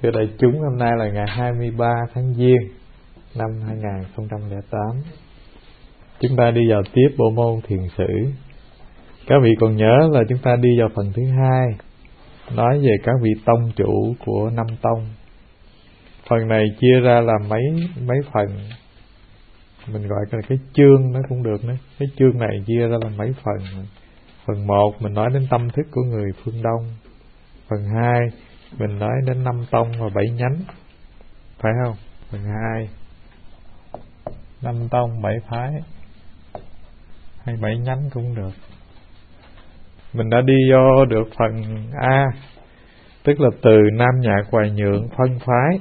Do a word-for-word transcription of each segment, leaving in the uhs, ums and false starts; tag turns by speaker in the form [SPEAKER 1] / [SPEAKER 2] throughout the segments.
[SPEAKER 1] Thưa đại chúng, hôm nay là ngày hai mươi ba tháng Giêng năm hai nghìn không trăm lẻ tám. Chúng ta đi vào tiếp bộ môn thiền sử. Các vị còn nhớ là chúng ta đi vào phần thứ hai, nói về các vị tông chủ của năm tông. Phần này chia ra làm mấy mấy phần, mình gọi là cái chương nó cũng được nữa. Cái chương này chia ra làm mấy phần. Phần một mình nói đến tâm thức của người phương Đông. Phần hai mình nói đến năm tông và bảy nhánh, phải không? Phần hai năm tông bảy phái hay bảy nhánh cũng được. Mình đã đi vô được phần A, tức là từ Nam Nhạc Hoài Nhượng phân phái.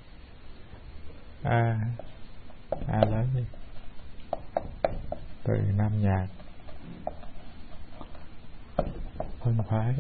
[SPEAKER 1] A A là gì? Từ Nam Nhạc phân phái.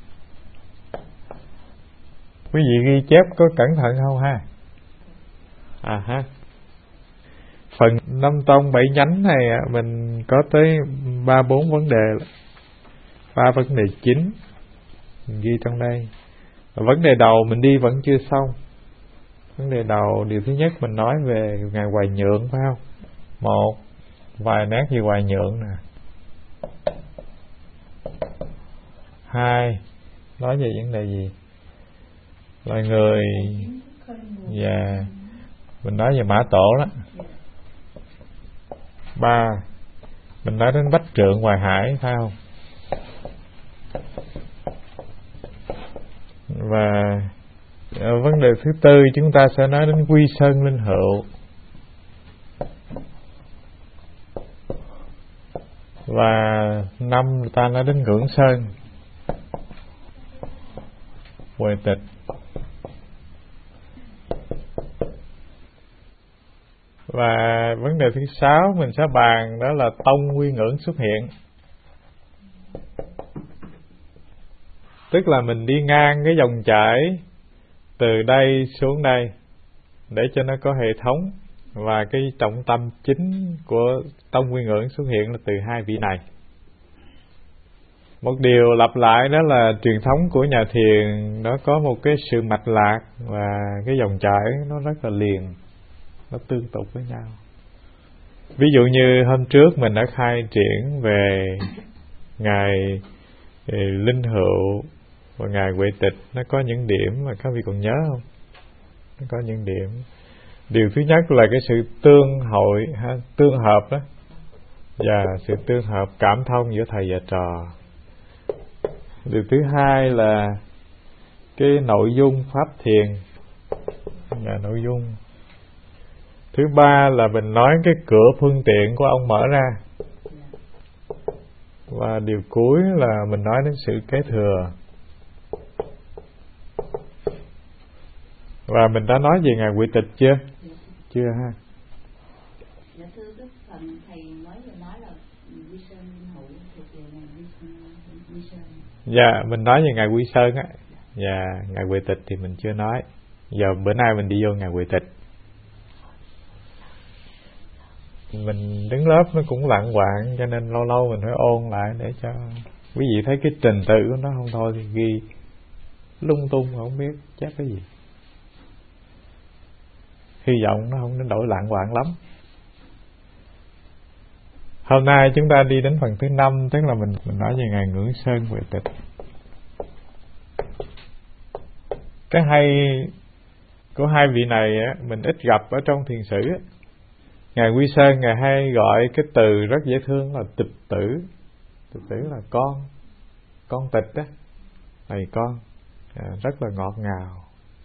[SPEAKER 1] Quý vị ghi chép có cẩn thận không ha? À ha. Phần năm tông bảy nhánh này mình có tới ba bốn vấn đề, ba vấn đề chính mình ghi trong đây. Vấn đề đầu mình đi vẫn chưa xong. Vấn đề đầu điều thứ nhất mình nói về ngài Hoài Nhượng, phải không? Một vài nét về Hoài Nhượng nè. Hai nói về vấn đề gì? Loài người. Và mình nói về Mã Tổ đó. Ba mình nói đến Bách Trượng Hoài Hải, phải không? Và vấn đề thứ tư chúng ta sẽ nói đến Quy Sơn Linh Hữu. Và năm ta nói đến Ngưỡng Sơn Huệ Tịch. Và vấn đề thứ sáu mình sẽ bàn đó là tông Quy Ngưỡng xuất hiện. Tức là mình đi ngang cái dòng chảy từ đây xuống đây để cho nó có hệ thống. Và cái trọng tâm chính của tông Quy Ngưỡng xuất hiện là từ hai vị này. Một điều lặp lại đó là truyền thống của nhà thiền nó có một cái sự mạch lạc và cái dòng chảy nó rất là liền, nó tương tục với nhau. Ví dụ như hôm trước mình đã khai triển về ngài Linh Hữu và ngài Huệ Tịch, nó có những điểm mà các vị còn nhớ không? Nó có những điểm. Điều thứ nhất là cái sự tương hội, ha, tương hợp đó, và sự tương hợp cảm thông giữa thầy và trò. Điều thứ hai là cái nội dung pháp thiền, là nội dung. Thứ ba là mình nói cái cửa phương tiện của ông mở ra. Và điều cuối là mình nói đến sự kế thừa. Và mình đã nói về ngài Huệ Tịch chưa? Chưa ha?
[SPEAKER 2] Dạ thưa cái phần thầy mới vừa nói là Quy Sơn Linh Hữu thuộc về ngài Quy Sơn.
[SPEAKER 1] Dạ, mình nói về ngài Quy Sơn á. Dạ, ngài Huệ Tịch thì mình chưa nói. Giờ bữa nay mình đi vô ngài Huệ Tịch. Mình đứng lớp nó cũng lặng quạng, cho nên lâu lâu mình phải ôn lại để cho quý vị thấy cái trình tự của nó, không thôi thì ghi lung tung không biết chắc cái gì. Hy vọng nó không đến đổi lặng quạng lắm. Hôm nay chúng ta đi đến phần thứ năm, tức là mình mình nói về ngài Ngưỡng Sơn Huệ Tịch. Cái hay của hai vị này á, mình ít gặp ở trong thiền sử á. Ngài Quy Sơn ngài hay gọi cái từ rất dễ thương là tịch tử. Tịch tử là con, con tịch á, thầy con, à, rất là ngọt ngào.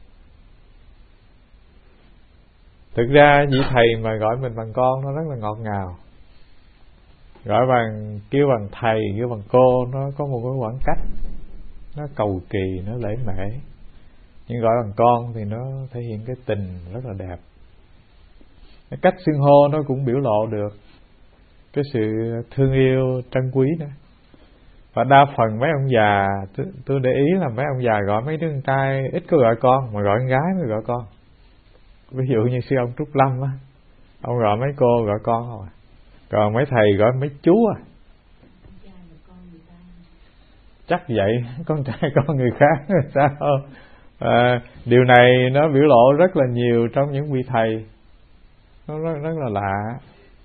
[SPEAKER 1] Thực ra vị thầy mà gọi mình bằng con nó rất là ngọt ngào. Gọi bằng, kêu bằng thầy, kêu bằng cô, nó có một cái khoảng cách, nó cầu kỳ, nó lễ mễ. Nhưng gọi bằng con thì nó thể hiện cái tình rất là đẹp. Cái cách xưng hô nó cũng biểu lộ được cái sự thương yêu trân quý đó. Và đa phần mấy ông già, tôi để ý là mấy ông già gọi mấy đứa con trai ít có gọi con, mà gọi con gái mới gọi con. Ví dụ như sư ông Trúc Lâm á, ông gọi mấy cô gọi con không à. Còn mấy thầy gọi mấy chú à. Chắc vậy, con trai con người khác sao? À, điều này nó biểu lộ rất là nhiều trong những vị thầy, nó rất, rất là lạ.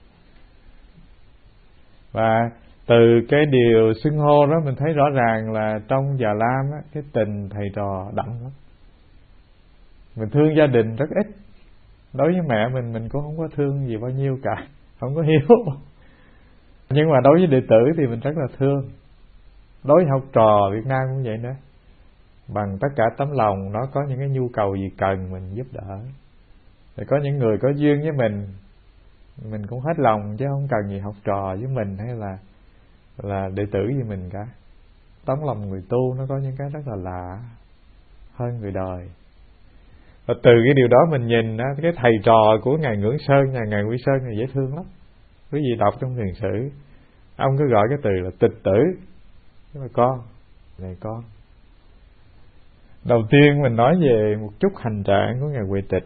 [SPEAKER 1] Và từ cái điều xưng hô đó mình thấy rõ ràng là trong Già Lam á, cái tình thầy trò đậm lắm. Mình thương gia đình rất ít. Đối với mẹ mình, mình cũng không có thương gì bao nhiêu cả, không có hiếu. Nhưng mà đối với đệ tử thì mình rất là thương. Đối với học trò Việt Nam cũng vậy nữa. Bằng tất cả tấm lòng, nó có những cái nhu cầu gì cần mình giúp đỡ. Rồi có những người có duyên với mình, mình cũng hết lòng, chứ không cần gì học trò với mình hay là là đệ tử với mình cả. Tấm lòng người tu nó có những cái rất là lạ hơn người đời. Và từ cái điều đó mình nhìn á, cái thầy trò của Ngài Ngưỡng Sơn, nhà Ngài Quy Sơn này dễ thương lắm. Quý vị đọc trong thiền sử, ông cứ gọi cái từ là tịch tử. Nhưng mà con, này con. Đầu tiên mình nói về một chút hành trạng của Ngài Huệ Tịch.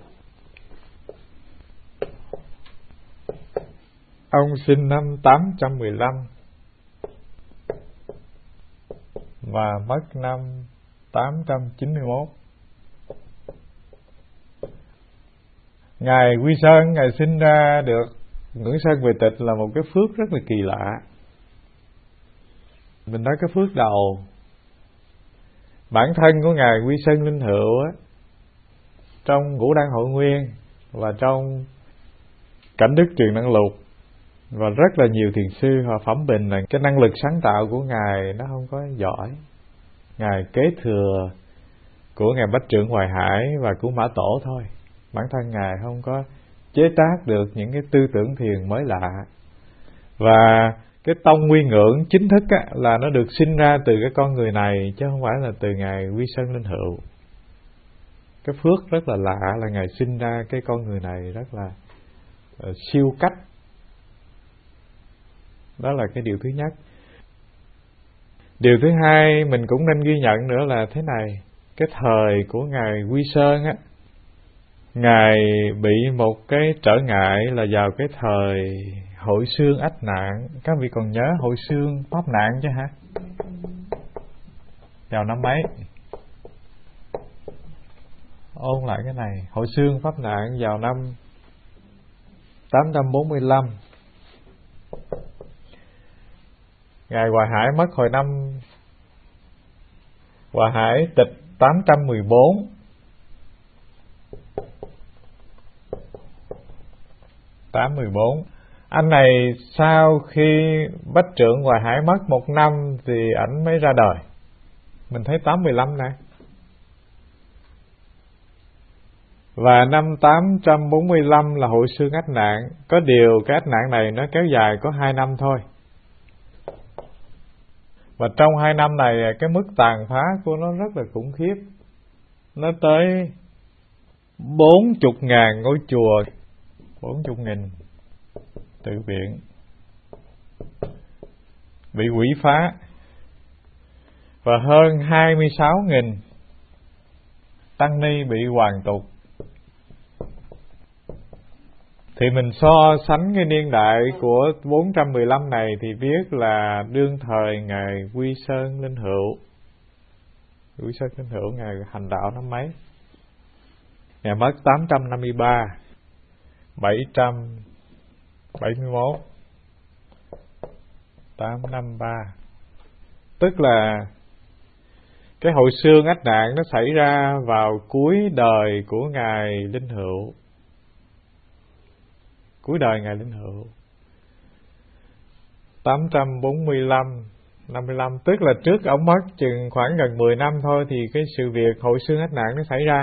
[SPEAKER 1] Ông sinh năm tám trăm mười lăm và mất năm tám trăm chín mươi mốt. Ngài Quy Sơn, Ngài sinh ra được Ngưỡng Sơn Huệ Tịch là một cái phước rất là kỳ lạ. Mình nói cái phước đầu, bản thân của Ngài Quy Sơn Linh Hữu á, trong Ngũ Đăng Hội Nguyên và trong Cảnh Đức Truyền Năng Lục và rất là nhiều thiền sư họ phẩm bình là cái năng lực sáng tạo của Ngài nó không có giỏi. Ngài kế thừa của Ngài Bách Trưởng Hoài Hải và của Mã Tổ thôi. Bản thân Ngài không có chế tác được những cái tư tưởng thiền mới lạ. Và cái tông Nguyên Ngưỡng chính thức á, là nó được sinh ra từ cái con người này, chứ không phải là từ Ngài Quy Sơn Linh Hữu. Cái phước rất là lạ là Ngài sinh ra cái con người này rất là uh, siêu cách. Đó là cái điều thứ nhất. Điều thứ hai mình cũng nên ghi nhận nữa là thế này. Cái thời của Ngài Quy Sơn á, Ngài bị một cái trở ngại là vào cái thời hội xương ách nạn. Các vị còn nhớ hội xương pháp nạn chứ hả? Vào năm mấy? Ôn lại cái này. Hội xương pháp nạn vào năm tám trăm bốn mươi lăm. Ngài Hoài Hải mất hồi năm Hoài Hải tịch tám trăm mười bốn. tám mười bốn. Anh này sau khi Bách Trưởng Hoài Hải mất một năm thì ảnh mới ra đời. Mình thấy tám mười lăm nè. Và năm tám trăm bốn mươi lăm là hội xương ách nạn. Có điều cái ách nạn này nó kéo dài có hai năm thôi. Và trong hai năm này cái mức tàn phá của nó rất là khủng khiếp. Nó tới bốn mươi ngàn ngôi chùa, bốn mươi nghìn tự viện bị quỷ phá, và hơn hai mươi sáu nghìn tăng ni bị hoàn tục. Thì mình so sánh cái niên đại của bốn trăm mười lăm này thì biết là đương thời Ngài Quy Sơn Linh Hữu. Quy Sơn Linh Hữu Ngài hành đạo năm mấy? Ngài mất tám trăm năm mươi ba, bảy trăm bảy mươi mốt, tám trăm năm mươi ba. Tức là cái hội xương ách nạn nó xảy ra vào cuối đời của Ngài Linh Hữu. Cuối đời Ngài Linh Hữu tám trăm bốn mươi lăm, năm mươi lăm. Tức là trước ông mất chừng khoảng gần mười năm thôi thì cái sự việc hội xương ách nạn nó xảy ra.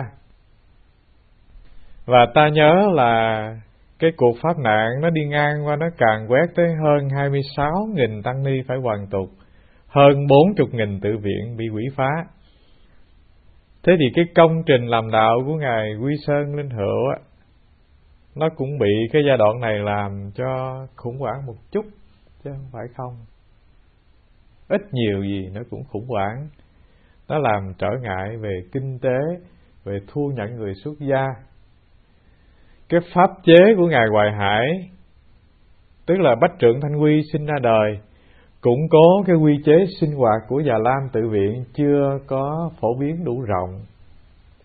[SPEAKER 1] Và ta nhớ là cái cuộc pháp nạn nó đi ngang qua, nó càn quét tới hơn hai mươi sáu nghìn tăng ni phải hoàn tục, hơn bốn mươi nghìn tự viện bị quỷ phá. Thế thì cái công trình làm đạo của Ngài Quy Sơn Linh Hữu á, nó cũng bị cái giai đoạn này làm cho khủng hoảng một chút, chứ không phải không. Ít nhiều gì nó cũng khủng hoảng. Nó làm trở ngại về kinh tế, về thu nhận người xuất gia. Cái pháp chế của Ngài Hoài Hải, tức là Bách Trượng Thanh Quy sinh ra đời, củng cố cái quy chế sinh hoạt của Già Lam tự viện chưa có phổ biến đủ rộng.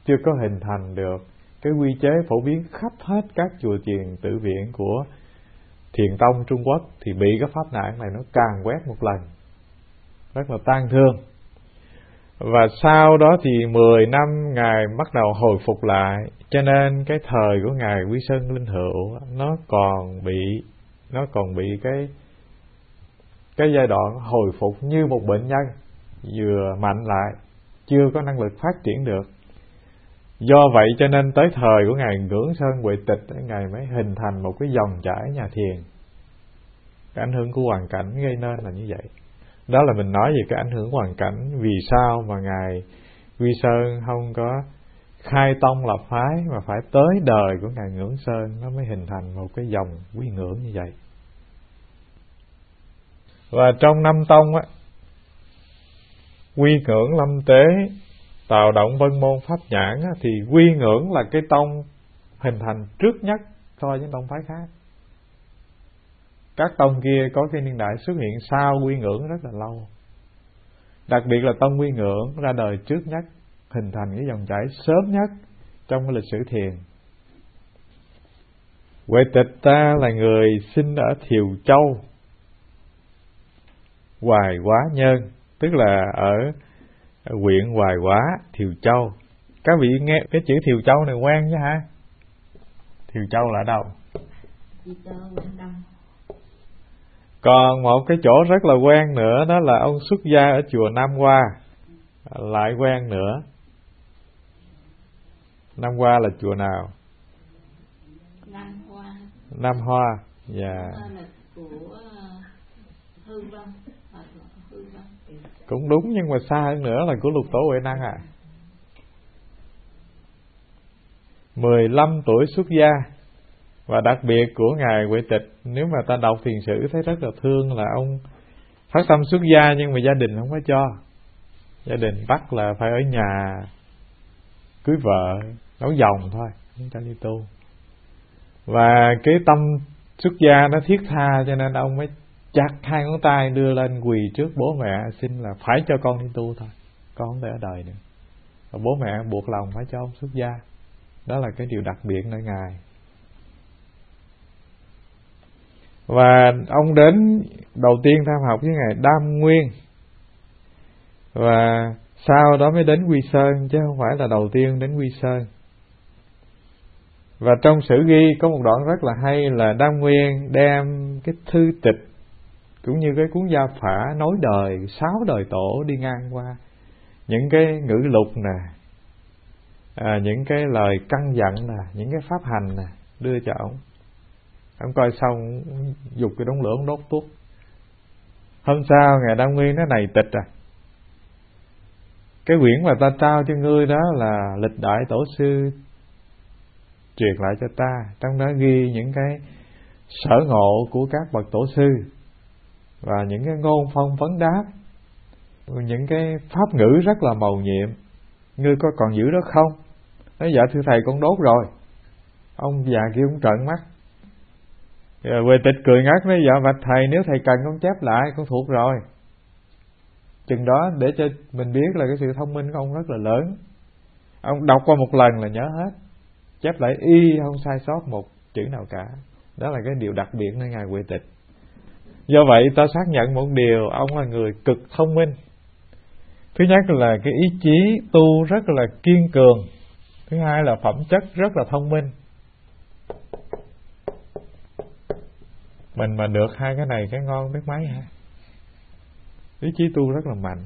[SPEAKER 1] chưa có hình thành được cái quy chế phổ biến khắp hết các chùa chiền tự viện của Thiền tông Trung Quốc, thì bị cái pháp nạn này nó càng quét một lần, rất là tang thương. Và sau đó thì mười năm Ngài bắt đầu hồi phục lại, cho nên cái thời của Ngài Quy Sơn Linh Hữu nó còn bị nó còn bị cái cái giai đoạn hồi phục như một bệnh nhân vừa mạnh lại, chưa có năng lực phát triển được. Do vậy cho nên tới thời của Ngài Ngưỡng Sơn Huệ Tịch, Ngài mới hình thành một cái dòng chảy nhà thiền. Cái ảnh hưởng của hoàn cảnh gây nên là như vậy. Đó là mình nói về cái ảnh hưởng hoàn cảnh, vì sao mà Ngài Quy Sơn không có khai tông lập phái, mà phải tới đời của Ngài Ngưỡng Sơn nó mới hình thành một cái dòng quy ngưỡng như vậy. Và trong năm tông á, Quy Ngưỡng Lâm Tế, Tào Động Vân Môn Pháp Nhãn á, thì Quy Ngưỡng là cái tông hình thành trước nhất so với tông phái khác. Các tông kia có cái niên đại xuất hiện sau Quy Ngưỡng rất là lâu. Đặc biệt là tông Quy Ngưỡng ra đời trước nhất, hình thành cái dòng chảy sớm nhất trong cái lịch sử thiền. Huệ Tịch ta là người sinh ở Thiều Châu, Hoài Hóa Nhân, tức là ở huyện Hoài Hóa, Thiều Châu. Các vị nghe cái chữ Thiều Châu này quen chứ hả? Thiều Châu là ở đâu? Còn một cái chỗ rất là quen nữa, đó là ông xuất gia ở chùa Nam Hoa, lại quen nữa. Nam Hoa là chùa nào?
[SPEAKER 2] Nam Hoa.
[SPEAKER 1] Nam Hoa, dạ.
[SPEAKER 2] Yeah. Của Hư Vân. Hư Vân.
[SPEAKER 1] Cũng đúng, nhưng mà xa hơn nữa là của Lục Tổ Huệ Năng à. mười lăm tuổi xuất gia. Và đặc biệt của Ngài Huệ Tịch, nếu mà ta đọc thiền sử thấy rất là thương, là ông phát tâm xuất gia nhưng mà gia đình không có cho. Gia đình bắt là phải ở nhà cưới vợ, nấu dòng thôi, không cho đi tu. Và cái tâm xuất gia nó thiết tha, cho nên ông mới chặt hai ngón tay đưa lên quỳ trước bố mẹ, xin là phải cho con đi tu thôi, con không thể ở đời nữa. Và bố mẹ buộc lòng phải cho ông xuất gia. Đó là cái điều đặc biệt nơi Ngài. Và ông đến đầu tiên tham học với Ngài Đam Nguyên, và sau đó mới đến Quy Sơn, chứ không phải là đầu tiên đến Quy Sơn. Và trong sử ghi có một đoạn rất là hay, là Đam Nguyên đem cái thư tịch cũng như cái cuốn gia phả nối đời sáu đời tổ đi ngang qua, những cái ngữ lục nè, à, những cái lời căn dặn nè, những cái pháp hành nè, đưa cho ông. Ông coi xong dục cái đống lửa ông đốt tuốt. Hôm sau Ngài Đam Nguyên nói: này tịch à, cái quyển mà ta trao cho ngươi đó là lịch đại tổ sư truyền lại cho ta, trong đó ghi những cái sở ngộ của các bậc tổ sư và những cái ngôn phong vấn đáp, những cái pháp ngữ rất là mầu nhiệm. Ngươi có còn giữ đó không? Nói: dạ thưa thầy, con đốt rồi. Ông già kia cũng trợn mắt. Huệ Tịch cười ngắt nói: dạ bạch thầy, nếu thầy cần con chép lại, con thuộc rồi. Chừng đó để cho mình biết là cái sự thông minh của ông rất là lớn. Ông đọc qua một lần là nhớ hết, chép lại y không sai sót một chữ nào cả. Đó là cái điều đặc biệt nơi Ngài Huệ Tịch. Do vậy ta xác nhận một điều, ông là người cực thông minh. Thứ nhất là cái ý chí tu rất là kiên cường. Thứ hai là phẩm chất rất là thông minh. Mình mà được hai cái này cái ngon biết mấy hả? Ý chí tu rất là mạnh.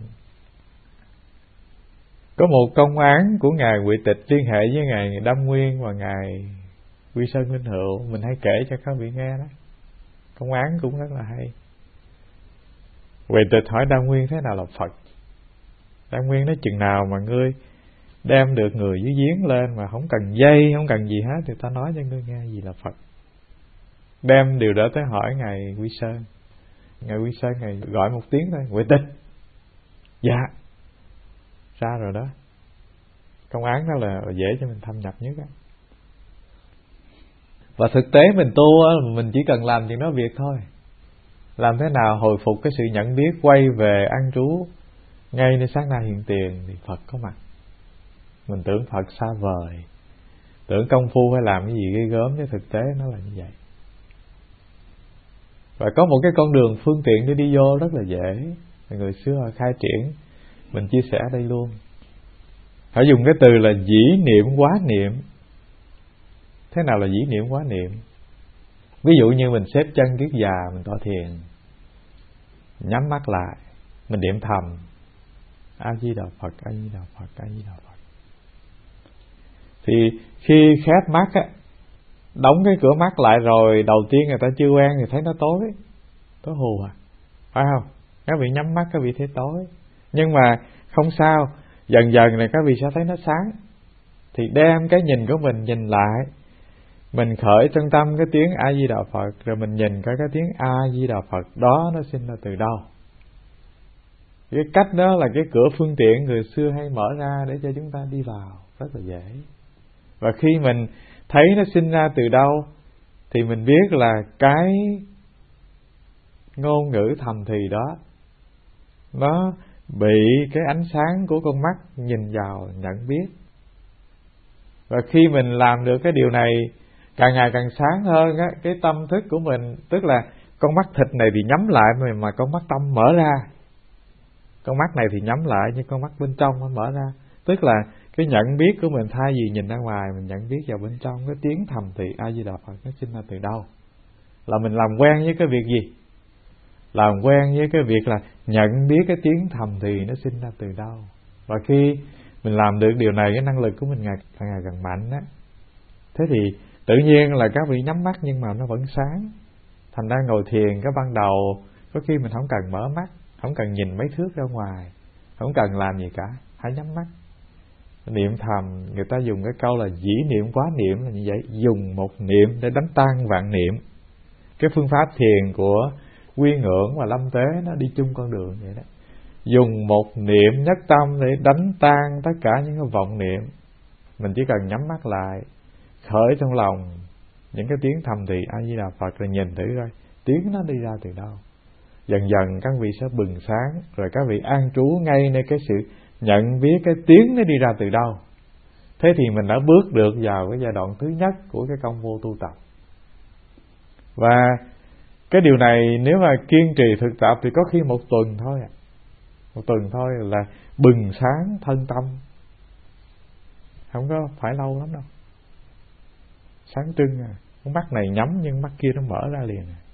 [SPEAKER 1] Có một công án của Ngài Huệ Tịch liên hệ với Ngài Đam Nguyên và Ngài Quy Sơn Linh Hữu, mình hay kể cho các vị nghe đó. Công án cũng rất là hay. Huệ Tịch hỏi Đam Nguyên thế nào là Phật. Đam Nguyên nói: chừng nào mà ngươi đem được người dưới giếng lên mà không cần dây, không cần gì hết, thì ta nói cho ngươi nghe gì là Phật. Đem điều đó tới hỏi Ngài Quy Sơn. Ngài Quy Sơn Ngài gọi một tiếng thôi: Huệ Tịch. Dạ. Ra rồi đó. Công án đó là dễ cho mình thâm nhập nhất đó. Và thực tế mình tu mình chỉ cần làm chuyện đó việc thôi. Làm thế nào hồi phục cái sự nhận biết, quay về ăn trú ngay nơi sát na hiện tiền, thì Phật có mặt. Mình tưởng Phật xa vời, tưởng công phu phải làm cái gì ghê gớm, chứ thực tế nó là như vậy. Và có một cái con đường phương tiện để đi vô rất là dễ. Người xưa họ khai triển, mình chia sẻ đây luôn. Họ dùng cái từ là dĩ niệm quá niệm. Thế nào là dĩ niệm quá niệm? Ví dụ như mình xếp chân kiết già, mình tọa thiền, nhắm mắt lại, mình niệm thầm A Di Đà Phật, A Di Đà Phật, A Di Đà Phật. Thì khi khép mắt á, đóng cái cửa mắt lại rồi, đầu tiên người ta chưa quen thì thấy nó tối, tối hù à, phải không? Các vị nhắm mắt các vị thấy tối, nhưng mà không sao, dần dần này các vị sẽ thấy nó sáng. Thì đem cái nhìn của mình nhìn lại, mình khởi trong tâm cái tiếng A Di Đà Phật, rồi mình nhìn coi cái tiếng A Di Đà Phật đó nó sinh ra từ đâu. Cái cách đó là cái cửa phương tiện người xưa hay mở ra để cho chúng ta đi vào, rất là dễ. Và khi mình thấy nó sinh ra từ đâu thì mình biết là cái ngôn ngữ thầm thì đó nó bị cái ánh sáng của con mắt nhìn vào nhận biết. Và khi mình làm được cái điều này càng ngày càng sáng hơn á, cái tâm thức của mình, tức là con mắt thịt này thì nhắm lại mà, mà con mắt tâm mở ra. Con mắt này thì nhắm lại nhưng con mắt bên trong nó mở ra. Tức là cái nhận biết của mình thay vì nhìn ra ngoài, mình nhận biết vào bên trong. Cái tiếng thầm thì A Di Đà Phật nó sinh ra từ đâu? Là mình làm quen với cái việc gì? Làm quen với cái việc là nhận biết cái tiếng thầm thì nó sinh ra từ đâu. Và khi mình làm được điều này, cái năng lực của mình ngày càng ngày càng mạnh á. Thế thì tự nhiên là các vị nhắm mắt nhưng mà nó vẫn sáng. Thành ra ngồi thiền cái ban đầu có khi mình không cần mở mắt, không cần nhìn mấy thước ra ngoài, không cần làm gì cả, hãy nhắm mắt niệm thầm. Người ta dùng cái câu là dĩ niệm quá niệm là như vậy, dùng một niệm để đánh tan vạn niệm. Cái phương pháp thiền của Quy Ngưỡng và Lâm Tế nó đi chung con đường vậy đó. Dùng một niệm nhất tâm để đánh tan tất cả những cái vọng niệm. Mình chỉ cần nhắm mắt lại, khởi trong lòng những cái tiếng thầm thì A Di Đà Phật, rồi nhìn thử coi tiếng nó đi ra từ đâu. Dần dần các vị sẽ bừng sáng, rồi các vị an trú ngay nơi cái sự nhận biết cái tiếng nó đi ra từ đâu. Thế thì mình đã bước được vào cái giai đoạn thứ nhất của cái công vô tu tập. Và cái điều này nếu mà kiên trì thực tập thì có khi một tuần thôi à. Một tuần thôi là bừng sáng thân tâm. Không có phải lâu lắm đâu. Sáng trưng à. Mắt này nhắm nhưng mắt kia nó mở ra liền à.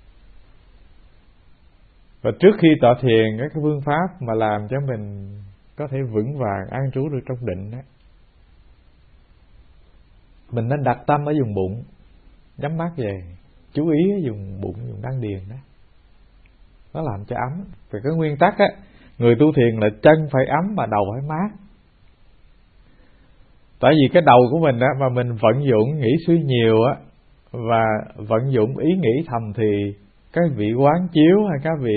[SPEAKER 1] Và trước khi tọa thiền, cái phương pháp mà làm cho mình có thể vững vàng an trú được trong định đó, mình nên đặt tâm ở vùng bụng, nhắm mắt về, chú ý ở vùng bụng, vùng đan điền đó. Nó làm cho ấm. Về cái nguyên tắc á, người tu thiền là chân phải ấm mà đầu phải mát. Tại vì cái đầu của mình á, mà mình vận dụng nghĩ suy nhiều á, và vận dụng ý nghĩ thầm thì các vị quán chiếu hay các vị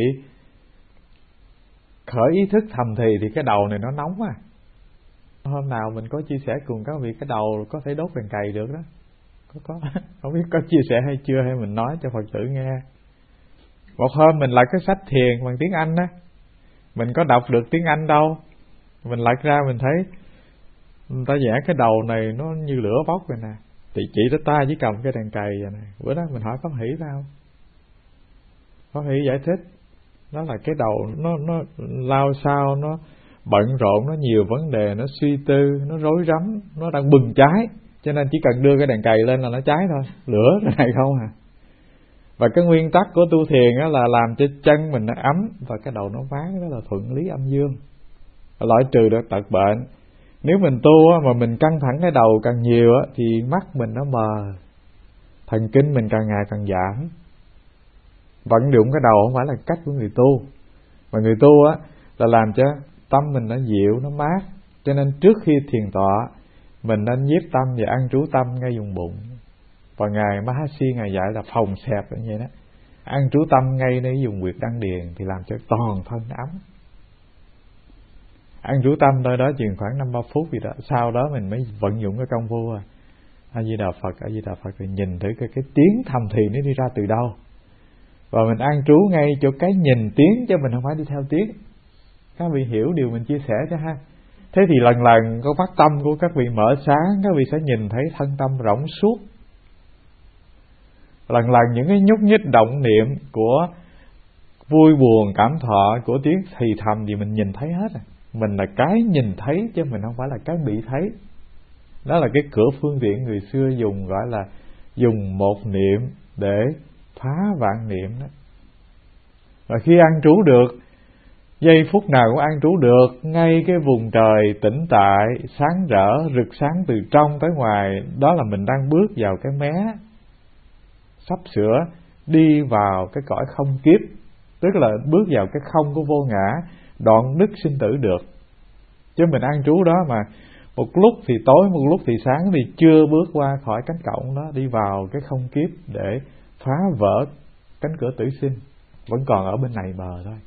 [SPEAKER 1] khởi ý thức thầm thì thì cái đầu này nó nóng à. Hôm nào mình có chia sẻ cùng các vị cái đầu có thể đốt đèn cày được đó. Có có không biết có chia sẻ hay chưa, hay mình nói cho Phật tử nghe. Một hôm mình lật cái sách thiền bằng tiếng Anh á, mình có đọc được tiếng Anh đâu, mình lật ra mình thấy người ta vẽ cái đầu này nó như lửa bốc rồi nè. Thì chị tới ta chỉ cầm cái đèn cày vậy nè. Bữa đó mình hỏi Pháp Hỷ sao? Pháp Hỷ giải thích đó là cái đầu nó nó lao sao, nó bận rộn, nó nhiều vấn đề, nó suy tư, nó rối rắm, nó đang bừng cháy, cho nên chỉ cần đưa cái đèn cày lên là nó cháy thôi, lửa cái này không à. Và cái nguyên tắc của tu thiền đó là làm cho chân mình nó ấm và cái đầu nó mát, đó là thuận lý âm dương, loại trừ được tật bệnh. Nếu mình tu mà mình căng thẳng cái đầu càng nhiều thì mắt mình nó mờ, thần kinh mình càng ngày càng giảm. Vận dụng cái đầu không phải là cách của người tu, mà người tu á là làm cho tâm mình nó dịu, nó mát. Cho nên trước khi thiền tọa mình nên nhiếp tâm và an trú tâm ngay vùng bụng. Và ngài Mahasi ngài dạy là phòng xẹp như vậy đó, an trú tâm ngay nơi vùng huyệt đan điền thì làm cho toàn thân ấm. An trú tâm nơi đó chừng khoảng năm ba phút gì đó, sau đó mình mới vận dụng cái công phu A Di Đà Phật, A Di Đà Phật, rồi nhìn thử cái, cái tiếng thầm thì nó đi ra từ đâu. Và mình an trú ngay chỗ cái nhìn tiếng, chứ mình không phải đi theo tiếng. Các vị hiểu điều mình chia sẻ chứ ha. Thế thì lần lần con mắt tâm của các vị mở sáng, các vị sẽ nhìn thấy thân tâm rỗng suốt. Lần lần những cái nhúc nhích động niệm của vui buồn cảm thọ, của tiếng thì thầm gì mình nhìn thấy hết. À. Mình là cái nhìn thấy chứ mình không phải là cái bị thấy. Đó là cái cửa phương tiện người xưa dùng, gọi là dùng một niệm để phá vạn niệm đó. Và khi an trú được, giây phút nào cũng an trú được, ngay cái vùng trời tĩnh tại, sáng rỡ, rực sáng từ trong tới ngoài, đó là mình đang bước vào cái mé sắp sửa đi vào cái cõi không kiếp, tức là bước vào cái không của vô ngã, đoạn đứt sinh tử được. Chứ mình an trú đó mà một lúc thì tối, một lúc thì sáng, thì chưa bước qua khỏi cánh cổng đó, đi vào cái không kiếp để phá vỡ cánh cửa tử sinh, vẫn còn ở bên này bờ thôi.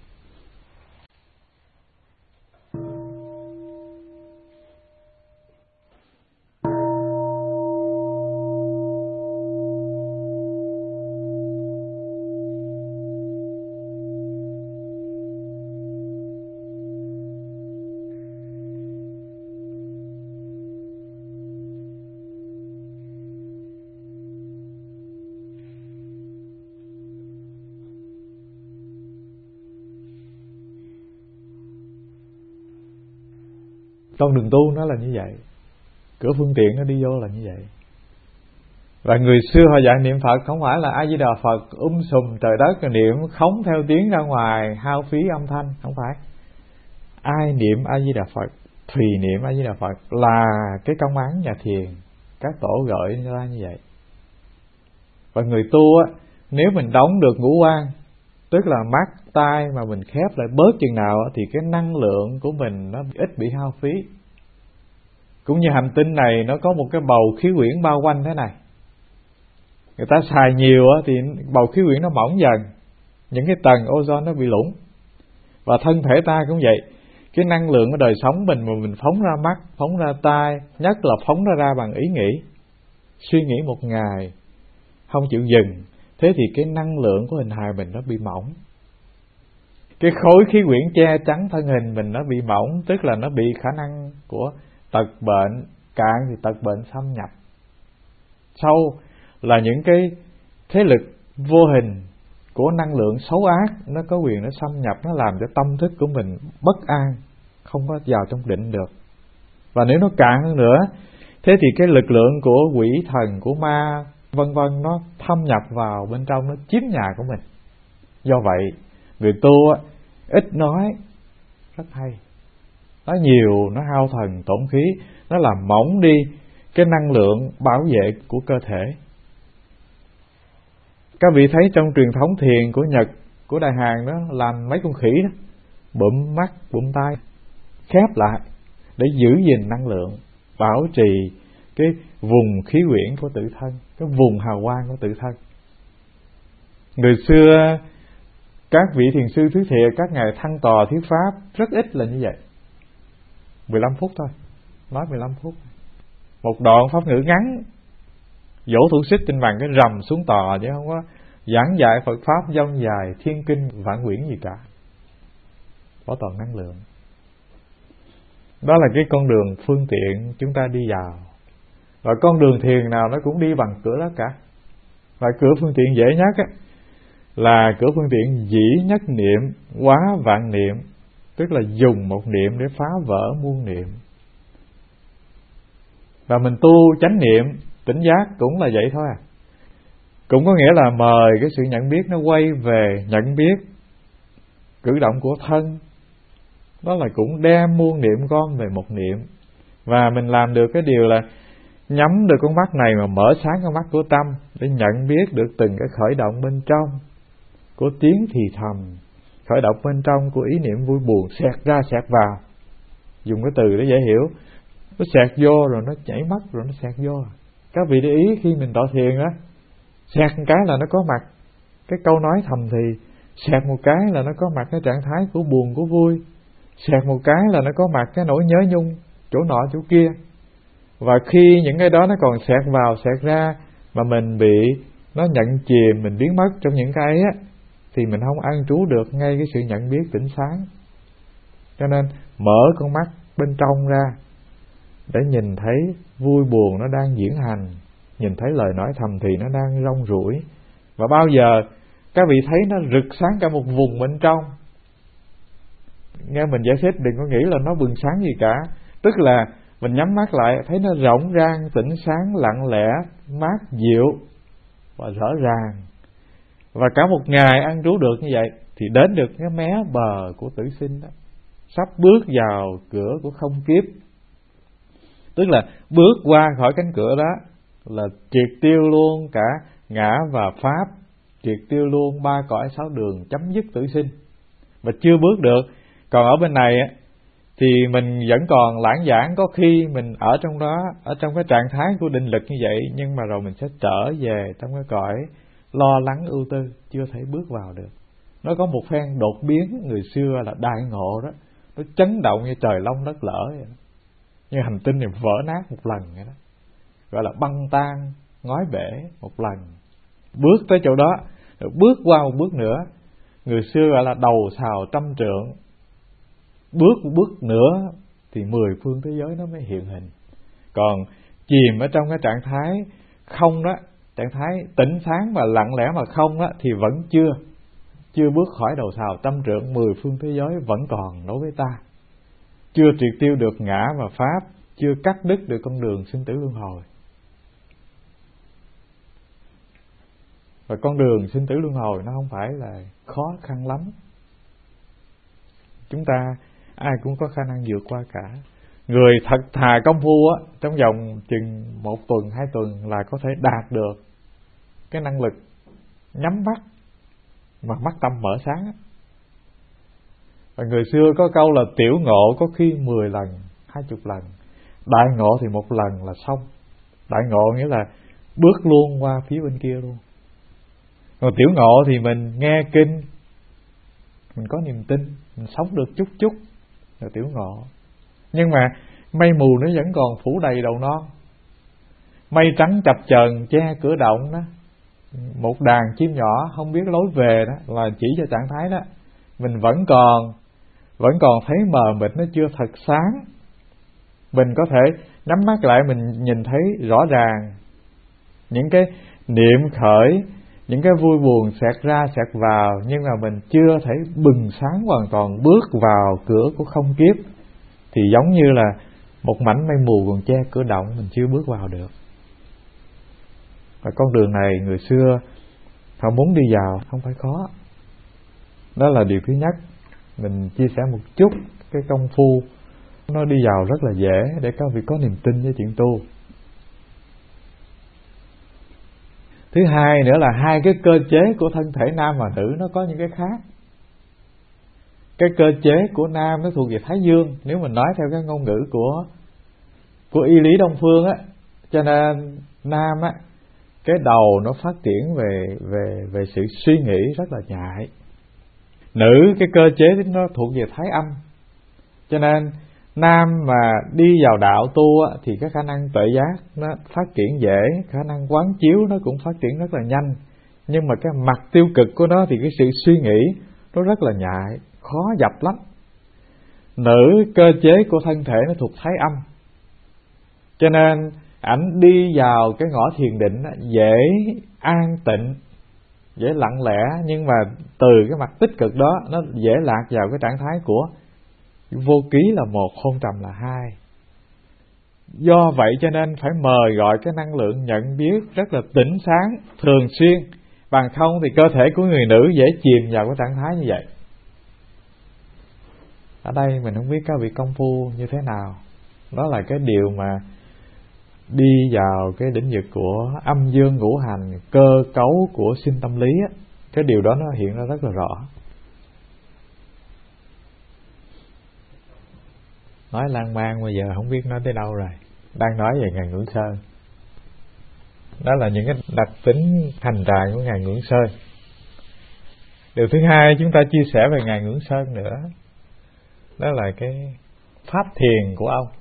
[SPEAKER 1] Con đường tu nó là như vậy, cửa phương tiện nó đi vô là như vậy. Và người xưa họ dạy niệm Phật không phải là A Di Đà Phật um sùm trời đất niệm khống theo tiếng ra ngoài, hao phí âm thanh, không phải. Ai niệm A Di Đà Phật, thùy niệm A Di Đà Phật là cái công án nhà thiền, các tổ gọi ra như vậy. Và người tu á, nếu mình đóng được ngũ quan, tức là mắt, tai mà mình khép lại bớt chừng nào thì cái năng lượng của mình nó ít bị hao phí. Cũng như hành tinh này nó có một cái bầu khí quyển bao quanh thế này. Người ta xài nhiều thì bầu khí quyển nó mỏng dần, những cái tầng ozone nó bị lủng. Và thân thể ta cũng vậy, cái năng lượng của đời sống mình mà mình phóng ra mắt, phóng ra tai, nhất là phóng ra ra bằng ý nghĩ, suy nghĩ một ngày không chịu dừng, thế thì cái năng lượng của hình hài mình nó bị mỏng. Cái khối khí quyển che chắn thân hình mình nó bị mỏng, tức là nó bị khả năng của tật bệnh, cạn thì tật bệnh xâm nhập. Sâu là những cái thế lực vô hình của năng lượng xấu ác, nó có quyền nó xâm nhập, nó làm cho tâm thức của mình bất an, không có vào trong định được. Và nếu nó cạn hơn nữa, thế thì cái lực lượng của quỷ thần, của ma vân vân nó thâm nhập vào bên trong, nó chiếm nhà của mình. Do vậy người tu á, ít nói rất hay, nói nhiều nó hao thần tổn khí, nó làm mỏng đi cái năng lượng bảo vệ của cơ thể. Các vị thấy trong truyền thống thiền của Nhật, của Đại Hàn đó, làm mấy con khỉ đó bụm mắt bụm tai khép lại để giữ gìn năng lượng, bảo trì cái vùng khí quyển của tự thân, cái vùng hào quang của tự thân. Người xưa các vị thiền sư thứ thiệt, các ngài thăng tòa thuyết pháp rất ít là như vậy, mười lăm phút thôi, nói mười lăm phút, một đoạn pháp ngữ ngắn, dỗ thủ xích trên bàn cái rầm xuống tòa, chứ không có giảng dạy Phật pháp dông dài thiên kinh vạn quyển gì cả, có toàn năng lượng. Đó là cái con đường phương tiện chúng ta đi vào. Và con đường thiền nào nó cũng đi bằng cửa đó cả. Và cửa phương tiện dễ nhất á, là cửa phương tiện dĩ nhất niệm hóa vạn niệm, tức là dùng một niệm để phá vỡ muôn niệm. Và mình tu chánh niệm tỉnh giác cũng là vậy thôi à. Cũng có nghĩa là mời cái sự nhận biết nó quay về nhận biết cử động của thân. Đó là cũng đem muôn niệm con về một niệm. Và mình làm được cái điều là nhắm được con mắt này mà mở sáng con mắt của tâm, để nhận biết được từng cái khởi động bên trong của tiếng thì thầm, khởi động bên trong của ý niệm vui buồn xẹt ra xẹt vào. Dùng cái từ để dễ hiểu, nó xẹt vô rồi nó chảy mất rồi nó xẹt vô. Các vị để ý khi mình tọa thiền á, xẹt một cái là nó có mặt cái câu nói thầm thì, xẹt một cái là nó có mặt cái trạng thái của buồn của vui, xẹt một cái là nó có mặt cái nỗi nhớ nhung chỗ nọ chỗ kia. Và khi những cái đó nó còn xẹt vào xẹt ra mà mình bị nó nhận chìm, mình biến mất trong những cái ấy á, thì mình không an trú được ngay cái sự nhận biết tỉnh sáng. Cho nên mở con mắt bên trong ra để nhìn thấy vui buồn nó đang diễn hành, nhìn thấy lời nói thầm thì nó đang rong ruổi. Và bao giờ các vị thấy nó rực sáng cả một vùng bên trong. Nghe mình giải thích đừng có nghĩ là nó bừng sáng gì cả. Tức là mình nhắm mắt lại thấy nó rộng rang, tỉnh sáng, lặng lẽ, mát dịu và rõ ràng. Và cả một ngày ăn trú được như vậy thì đến được cái mé bờ của tử sinh đó, sắp bước vào cửa của không kiếp. Tức là bước qua khỏi cánh cửa đó là triệt tiêu luôn cả ngã và pháp, triệt tiêu luôn ba cõi sáu đường, chấm dứt tử sinh. Mà chưa bước được. Còn ở bên này thì mình vẫn còn lãng giảng, có khi mình ở trong đó, ở trong cái trạng thái của định lực như vậy, nhưng mà rồi mình sẽ trở về trong cái cõi lo lắng ưu tư, chưa thể bước vào được. Nó có một phen đột biến người xưa là đại ngộ đó, nó chấn động như trời long đất lở vậy đó. Như hành tinh này vỡ nát một lần vậy đó, gọi là băng tan ngói bể một lần. Bước tới chỗ đó, bước qua một bước nữa, người xưa gọi là đầu sào trăm trượng. Bước một bước nữa thì mười phương thế giới nó mới hiện hình. Còn chìm ở trong cái trạng thái không đó, trạng thái tỉnh sáng và lặng lẽ mà không đó, thì vẫn chưa chưa bước khỏi đầu sào trăm trượng, mười phương thế giới vẫn còn đối với ta. Chưa triệt tiêu được ngã và pháp, chưa cắt đứt được con đường sinh tử luân hồi. Và con đường sinh tử luân hồi nó không phải là khó khăn lắm. Chúng ta ai cũng có khả năng vượt qua cả. Người thật thà công phu á, trong vòng chừng một tuần, hai tuần là có thể đạt được cái năng lực nhắm mắt mà mắt tâm mở sáng á. Và người xưa có câu là tiểu ngộ có khi mười lần, hai chục lần. Đại ngộ thì một lần là xong. Đại ngộ nghĩa là bước luôn qua phía bên kia luôn. Còn tiểu ngộ thì mình nghe kinh, mình có niềm tin, mình sống được chút chút là tiểu ngộ. Nhưng mà mây mù nó vẫn còn phủ đầy đầu non. Mây trắng chập chờn che cửa động đó. Một đàn chim nhỏ không biết lối về đó là chỉ cho trạng thái đó. Mình vẫn còn Vẫn còn thấy mờ mịt, nó chưa thật sáng. Mình có thể nhắm mắt lại, mình nhìn thấy rõ ràng những cái niệm khởi, những cái vui buồn xẹt ra xẹt vào, nhưng mà mình chưa thể bừng sáng hoàn toàn bước vào cửa của không kiếp. Thì giống như là một mảnh mây mù còn che cửa động, mình chưa bước vào được. Và con đường này người xưa họ muốn đi vào không phải khó. Đó là điều thứ nhất. Mình chia sẻ một chút cái công phu nó đi vào rất là dễ để các vị có niềm tin với chuyện tu. Thứ hai nữa là hai cái cơ chế của thân thể nam và nữ nó có những cái khác. Cái cơ chế của nam nó thuộc về Thái Dương, nếu mình nói theo cái ngôn ngữ của của y lý Đông phương á, cho nên nam á, cái đầu nó phát triển về về về sự suy nghĩ rất là nhạy. Nữ cái cơ chế nó thuộc về Thái Âm, cho nên nam mà đi vào đạo tu á, thì cái khả năng tuệ giác nó phát triển dễ, khả năng quán chiếu nó cũng phát triển rất là nhanh. Nhưng mà cái mặt tiêu cực của nó thì cái sự suy nghĩ nó rất là nhạy, khó dập lắm. Nữ cơ chế của thân thể nó thuộc Thái Âm, cho nên ảnh đi vào cái ngõ thiền định á, dễ an tịnh, dễ lặng lẽ, nhưng mà từ cái mặt tích cực đó nó dễ lạc vào cái trạng thái của vô ký là một, hôn trầm là hai. Do vậy cho nên phải mời gọi cái năng lượng nhận biết rất là tỉnh sáng thường xuyên, bằng không thì cơ thể của người nữ dễ chìm vào cái trạng thái như vậy. Ở đây mình không biết các vị công phu như thế nào. Đó là cái điều mà đi vào cái lĩnh vực của âm dương ngũ hành, cơ cấu của sinh tâm lý á, cái điều đó nó hiện ra rất là rõ. Nói lan man bây giờ không biết nói tới đâu rồi. Đang nói về Ngài Ngưỡng Sơn. Đó là những cái đặc tính hành trì của Ngài Ngưỡng Sơn. Điều thứ hai chúng ta chia sẻ về Ngài Ngưỡng Sơn nữa, đó là cái pháp thiền của ông.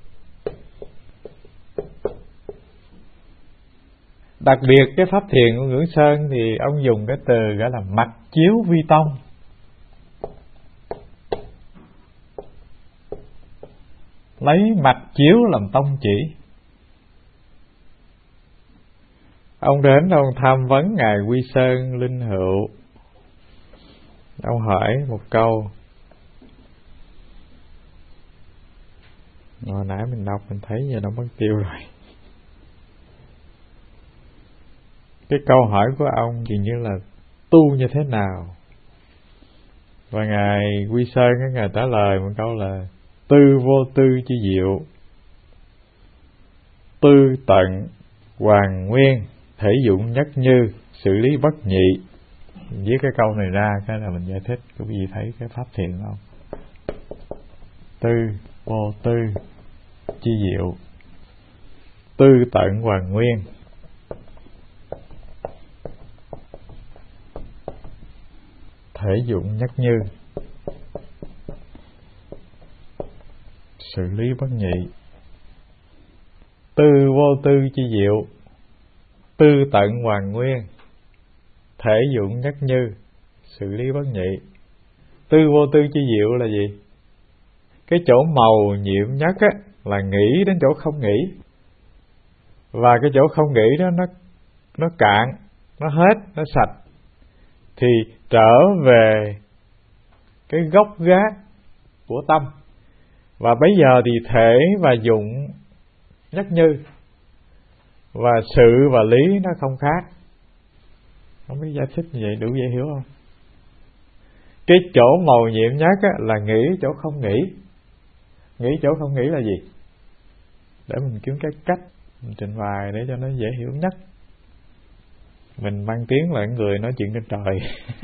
[SPEAKER 1] Đặc biệt cái pháp thiền của Ngưỡng Sơn thì ông dùng cái từ gọi là mạch chiếu vi tông. lấy mạch chiếu làm tông chỉ. Ông đến ông tham vấn ngài Quy Sơn Linh Hữu. Ông hỏi một câu, hồi nãy mình đọc mình thấy giờ nó mất tiêu rồi. Cái câu hỏi của ông dường như là tu như thế nào? Và ngài Quy Sơn cái ngài trả lời một câu là tư vô tư chi diệu, tư tận hoàn nguyên, thể dụng nhất như, xử lý bất nhị. Mình viết cái câu này ra cái là mình giải thích, quý vị thấy cái pháp thiện không? Tư vô tư chi diệu, tư tận hoàn nguyên, thể dụng nhất như, xử lý bất nhị. Tư vô tư chi diệu, tư tận hoàn nguyên, thể dụng nhất như, xử lý bất nhị. Tư vô tư chi diệu là gì? Cái chỗ màu nhiệm nhất á, là nghĩ đến chỗ không nghĩ, và cái chỗ không nghĩ đó nó nó cạn, nó hết, nó sạch, thì trở về cái gốc gác của tâm. Và bây giờ thì thể và dụng nhất như, và sự và lý nó không khác. Không biết giải thích như vậy đủ dễ hiểu không? Cái chỗ màu nhiệm nhất á, là nghĩ chỗ không nghĩ. Nghĩ chỗ không nghĩ là gì? Để mình kiếm cái cách mình trình bày để cho nó dễ hiểu nhất. Mình mang tiếng là người nói chuyện trên trời.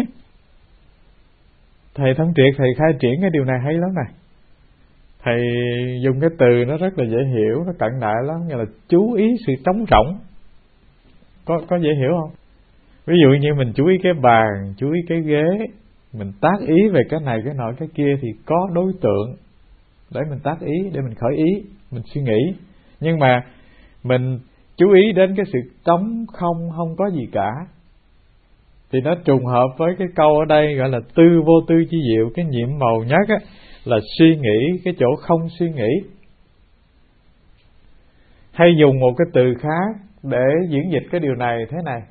[SPEAKER 1] Thầy Thống Triệt, thầy khai triển cái điều này hay lắm nè. Thầy dùng cái từ nó rất là dễ hiểu, nó cận đại lắm, như là chú ý sự trống rỗng. Có, có dễ hiểu không? Ví dụ như mình chú ý cái bàn, chú ý cái ghế, mình tác ý về cái này, cái nọ, cái kia, thì có đối tượng để mình tác ý, để mình khởi ý, mình suy nghĩ. Nhưng mà mình chú ý đến cái sự trống không, không có gì cả, thì nó trùng hợp với cái câu ở đây gọi là tư vô tư chi diệu. Cái nhiệm màu nhất á, là suy nghĩ cái chỗ không suy nghĩ. Hay dùng một cái từ khác để diễn dịch cái điều này thế này: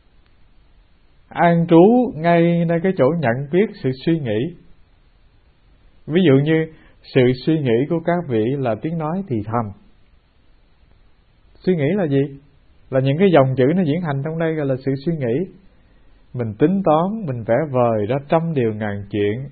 [SPEAKER 1] an trú ngay nơi cái chỗ nhận biết sự suy nghĩ. Ví dụ như sự suy nghĩ của các vị là tiếng nói thì thầm. Suy nghĩ là gì? Là những cái dòng chữ nó diễn hành trong đây gọi là sự suy nghĩ. Mình tính toán, mình vẽ vời ra trăm điều ngàn chuyện.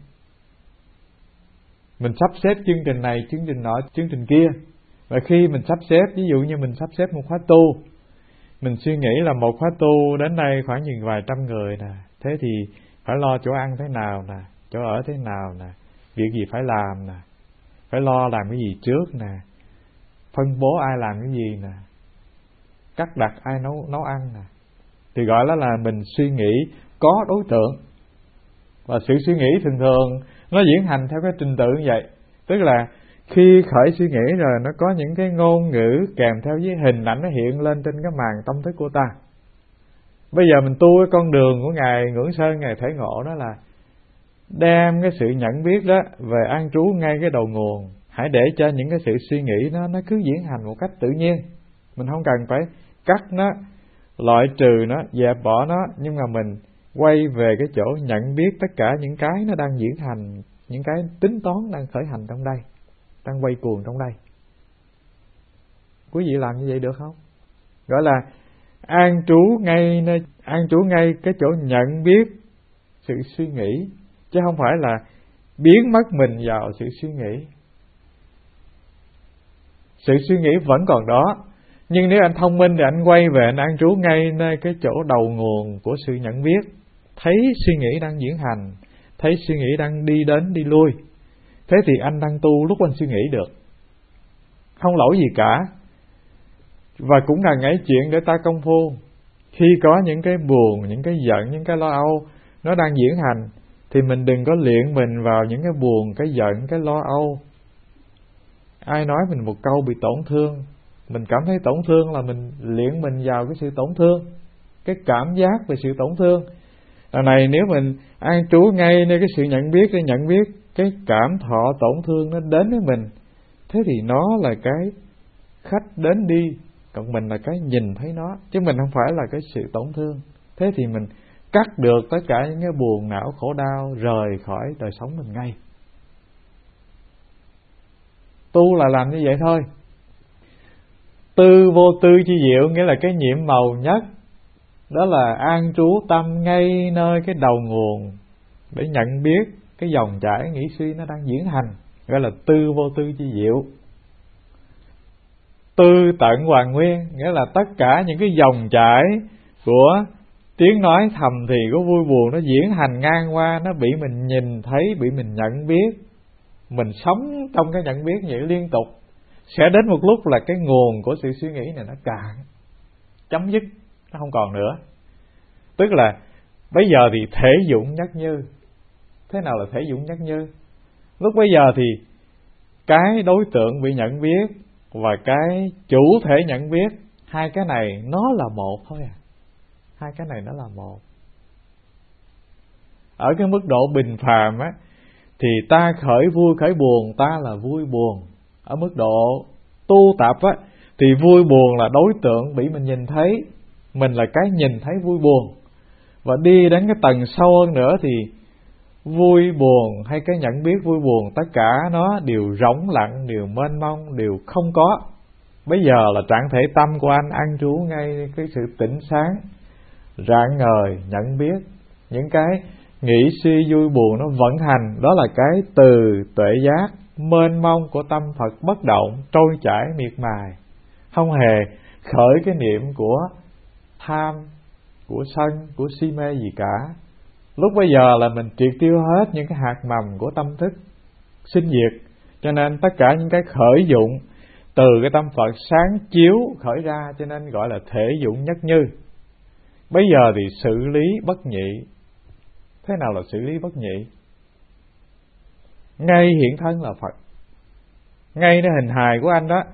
[SPEAKER 1] Mình sắp xếp chương trình này, chương trình nọ, chương trình kia. Và khi mình sắp xếp, ví dụ như mình sắp xếp một khóa tu, mình suy nghĩ là một khóa tu đến đây khoảng chừng vài trăm người nè, thế thì phải lo chỗ ăn thế nào nè, chỗ ở thế nào nè, việc gì phải làm nè, phải lo làm cái gì trước nè, phân bố ai làm cái gì nè, cắt đặt ai nấu nấu ăn nè, thì gọi đó là mình suy nghĩ có đối tượng. Và sự suy nghĩ thường thường nó diễn hành theo cái trình tự như vậy. Tức là khi khởi suy nghĩ rồi nó có những cái ngôn ngữ kèm theo với hình ảnh nó hiện lên trên cái màn tâm thức của ta. Bây giờ mình tu cái con đường của Ngài Ngưỡng Sơn, Ngài Thể Ngộ, đó là đem cái sự nhận biết đó về an trú ngay cái đầu nguồn. Hãy để cho những cái sự suy nghĩ nó nó cứ diễn hành một cách tự nhiên. Mình không cần phải cắt nó, loại trừ nó, dẹp bỏ nó, nhưng mà mình quay về cái chỗ nhận biết tất cả những cái nó đang diễn hành, những cái tính toán đang khởi hành trong đây, đang quay cuồng trong đây. Quý vị làm như vậy được không? Gọi là an trú ngay nơi, an trú ngay cái chỗ nhận biết sự suy nghĩ, chứ không phải là biến mất mình vào sự suy nghĩ. Sự suy nghĩ vẫn còn đó, nhưng nếu anh thông minh thì anh quay về anh an trú ngay nơi cái chỗ đầu nguồn của sự nhận biết, thấy suy nghĩ đang diễn hành, thấy suy nghĩ đang đi đến đi lui. Thế thì anh đang tu lúc anh suy nghĩ được, không lỗi gì cả. Và cũng là ngẫy chuyện để ta công phu. Khi có những cái buồn, những cái giận, những cái lo âu nó đang diễn hành, thì mình đừng có luyện mình vào những cái buồn, cái giận, cái lo âu. Ai nói mình một câu bị tổn thương, mình cảm thấy tổn thương là mình luyện mình vào cái sự tổn thương, cái cảm giác về sự tổn thương. Lần này nếu mình an trú ngay nơi cái sự nhận biết, để nhận biết cái cảm thọ tổn thương nó đến với mình, Thế thì nó là cái khách đến đi, còn mình là cái nhìn thấy nó, chứ mình không phải là cái sự tổn thương. Thế thì mình cắt được tất cả những cái buồn não khổ đau rời khỏi đời sống mình ngay. Tu là làm như vậy thôi. Tư vô tư chi diệu nghĩa là cái nhiệm màu nhất, đó là an trú tâm ngay nơi cái đầu nguồn để nhận biết cái dòng chảy nghĩ suy nó đang diễn hành, gọi là tư vô tư chi diệu. Tư tận hoàn nguyên nghĩa là tất cả những cái dòng chảy của tiếng nói thầm thì của vui buồn nó diễn hành ngang qua, nó bị mình nhìn thấy, bị mình nhận biết. Mình sống trong cái nhận biết vậy liên tục, sẽ đến một lúc là cái nguồn của sự suy nghĩ này nó cạn, chấm dứt, nó không còn nữa. Tức là bây giờ thì thể dụng nhất như. Thế nào là thể dụng nhất như? Lúc bây giờ thì cái đối tượng bị nhận biết và cái chủ thể nhận biết, hai cái này nó là một thôi à. Hai cái này nó là một. Ở cái mức độ bình phàm á, thì ta khởi vui khởi buồn, ta là vui buồn. Ở mức độ tu tập á, thì vui buồn là đối tượng bị mình nhìn thấy, mình là cái nhìn thấy vui buồn. Và đi đến cái tầng sâu hơn nữa thì vui buồn hay cái nhận biết vui buồn, tất cả nó đều rỗng lặng, đều mênh mông, đều không có. Bây giờ là trạng thể tâm của anh an trú ngay cái sự tỉnh sáng, rạng ngời, nhận biết những cái nghĩ suy vui buồn nó vận hành. Đó là cái từ tuệ giác mênh mông của tâm Phật bất động, trôi chảy miệt mài, không hề khởi cái niệm của tham, của sân, của si mê gì cả. Lúc bây giờ là mình triệt tiêu hết những cái hạt mầm của tâm thức sinh diệt, cho nên tất cả những cái khởi dụng từ cái tâm Phật sáng chiếu khởi ra, cho nên gọi là thể dụng nhất như. Bây giờ thì xử lý bất nhị. Thế nào là xử lý bất nhị? Ngay hiện thân là Phật, ngay nơi hình hài của anh đó,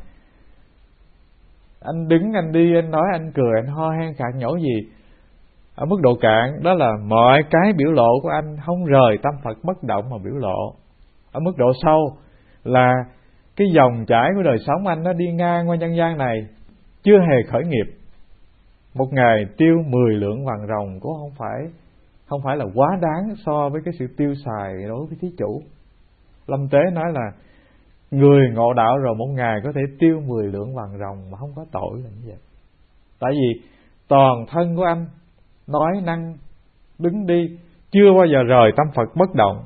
[SPEAKER 1] anh đứng, anh đi, anh nói, anh cười, anh ho hen khạc nhổ gì, ở mức độ cạn đó là mọi cái biểu lộ của anh không rời tâm Phật bất động mà biểu lộ. Ở mức độ sâu là cái dòng chảy của đời sống anh nó đi ngang qua nhân gian này, chưa hề khởi nghiệp. Một ngày tiêu mười lượng vàng ròng cũng không phải không phải là quá đáng so với cái sự tiêu xài đối với thí chủ. Lâm Tế nói là người ngộ đạo rồi một ngày có thể tiêu mười lượng vàng ròng mà không có tội là như vậy. Tại vì toàn thân của anh nói năng đứng đi chưa bao giờ rời tâm Phật bất động.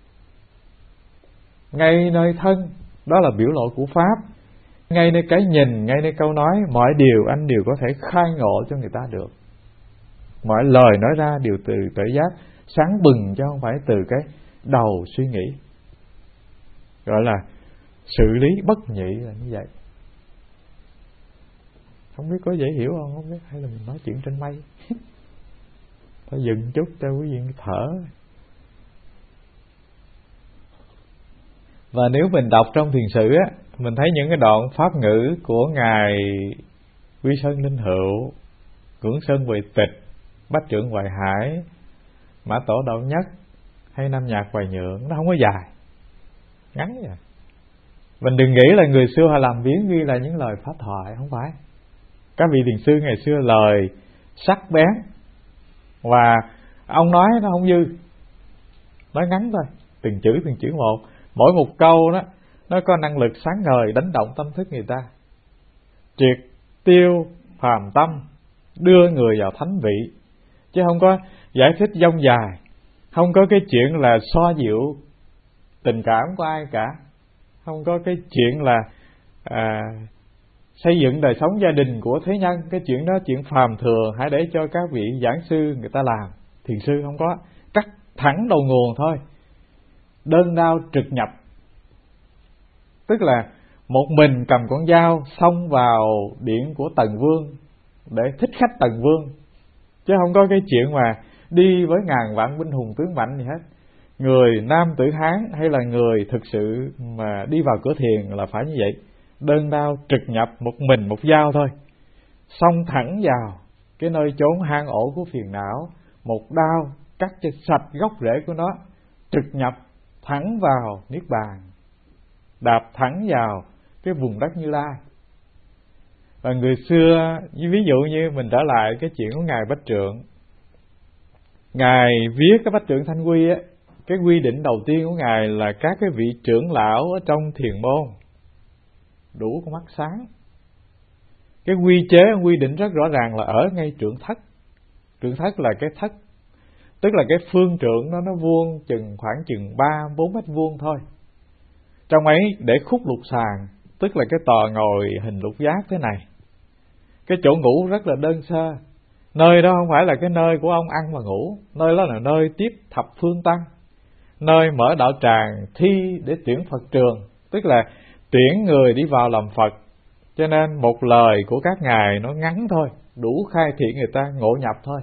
[SPEAKER 1] Ngay nơi thân đó là biểu lộ của Pháp, ngay nơi cái nhìn, ngay nơi câu nói, mọi điều anh đều có thể khai ngộ cho người ta được. Mọi lời nói ra đều từ tuệ giác sáng bừng, chứ không phải từ cái đầu suy nghĩ. Gọi là xử lý bất nhị là như vậy. Không biết có dễ hiểu không? Không biết, hay là mình nói chuyện trên mây. Thôi dừng chút cho quý vị thở. Và nếu mình đọc trong thiền sử á, mình thấy những cái đoạn pháp ngữ của ngài Quy Sơn Linh Hữu, Cưỡng Sơn Huệ Tịch, Bách Trượng Hoài Hải, Mã Tổ Đạo Nhất hay Nam Nhạc Hoài Nhượng, nó không có dài, ngắn vậy. Mình đừng nghĩ là người xưa họ làm biếng ghi là những lời pháp thoại, không phải. Các vị thiền sư ngày xưa lời sắc bén, và ông nói nó không dư, nói ngắn thôi, từng chữ từng chữ một. Mỗi một câu đó nó có năng lực sáng ngời đánh động tâm thức người ta, triệt tiêu phàm tâm, đưa người vào thánh vị, chứ không có giải thích dông dài, không có cái chuyện là xoa dịu tình cảm của ai cả, không có cái chuyện là à, xây dựng đời sống gia đình của thế nhân. Cái chuyện đó chuyện phàm thường, hãy để cho các vị giảng sư người ta làm. Thiền sư không có, cắt thẳng đầu nguồn thôi, đơn đao trực nhập. Tức là một mình cầm con dao xông vào điện của Tần Vương để thích khách Tần Vương, chứ không có cái chuyện mà đi với ngàn vạn binh hùng tướng mạnh gì hết. Người nam tử Hán hay là người thực sự mà đi vào cửa thiền là phải như vậy, đơn đao trực nhập, một mình một dao thôi, xông thẳng vào cái nơi chốn hang ổ của phiền não, một đao cắt cho sạch gốc rễ của nó, trực nhập thẳng vào niết bàn, đạp thẳng vào cái vùng đất Như Lai. Và người xưa, ví dụ như mình trở lại cái chuyện của Ngài Bách Trượng, Ngài viết cái Bách Trượng Thanh Quy á, cái quy định đầu tiên của Ngài là các cái vị trưởng lão ở trong thiền môn đủ con mắt sáng. Cái quy chế, quy định rất rõ ràng là ở ngay trượng thất. Trượng thất là cái thất, tức là cái phương trượng đó nó vuông chừng khoảng chừng ba bốn mét vuông thôi. Trong ấy để khúc lục sàn, tức là cái tòa ngồi hình lục giác thế này. Cái chỗ ngủ rất là đơn sơ. Nơi đó không phải là cái nơi của ông ăn mà ngủ, nơi đó là nơi tiếp thập phương tăng, nơi mở đạo tràng thi để tuyển Phật trường, tức là tuyển người đi vào làm Phật. Cho nên một lời của các ngài nó ngắn thôi, đủ khai thị người ta ngộ nhập thôi.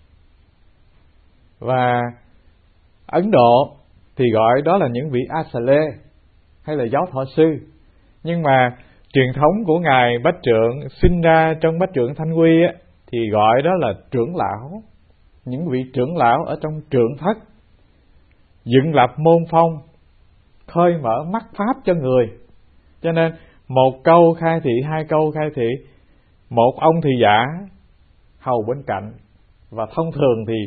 [SPEAKER 1] Và Ấn Độ thì gọi đó là những vị Asale hay là giáo thọ sư. Nhưng mà truyền thống của Ngài Bách Trượng sinh ra trong Bách Trượng Thanh Quy á, thì gọi đó là trưởng lão. Những vị trưởng lão ở trong trượng thất dựng lập môn phong, khơi mở mắt pháp cho người. Cho nên một câu khai thị, hai câu khai thị, một ông thị giả hầu bên cạnh. Và thông thường thì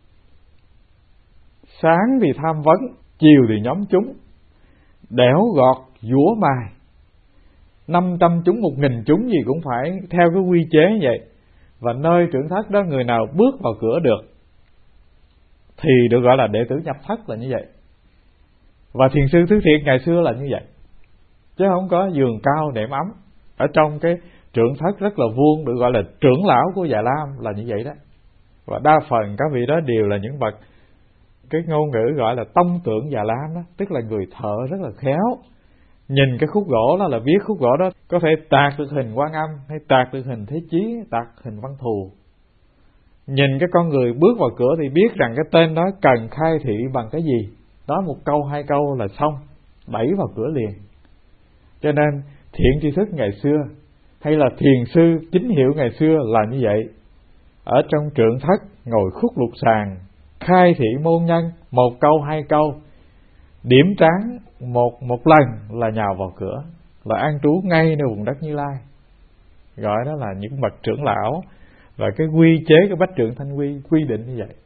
[SPEAKER 1] sáng thì tham vấn, chiều thì nhóm chúng, đẽo gọt dũa mài, năm trăm chúng, một nghìn chúng gì cũng phải theo cái quy chế như vậy. Và nơi trưởng thất đó người nào bước vào cửa được thì được gọi là đệ tử nhập thất là như vậy. Và thiền sư Thứ Thiệt ngày xưa là như vậy, chứ không có giường cao nệm ấm. Ở trong cái trưởng thất rất là vuông, được gọi là trưởng lão của Già Lam là như vậy đó. Và đa phần các vị đó đều là những bậc, cái ngôn ngữ gọi là tông tượng Già Lam đó, tức là người thợ rất là khéo. Nhìn cái khúc gỗ đó là biết khúc gỗ đó có thể tạc được hình Quan Âm, hay tạc được hình Thế Chí, tạc hình Văn Thù. Nhìn cái con người bước vào cửa thì biết rằng cái tên đó cần khai thị bằng cái gì. Đó một câu hai câu là xong, đẩy vào cửa liền. Cho nên thiện tri thức ngày xưa hay là thiền sư chính hiệu ngày xưa là như vậy. Ở trong trượng thất ngồi khúc lục sàn, khai thị môn nhân, một câu hai câu, điểm tráng một một lần là nhào vào cửa, là an trú ngay nơi vùng đất Như Lai. Gọi đó là những bậc trưởng lão. Và cái quy chế của Bách Trượng Thanh Quy quy định như vậy.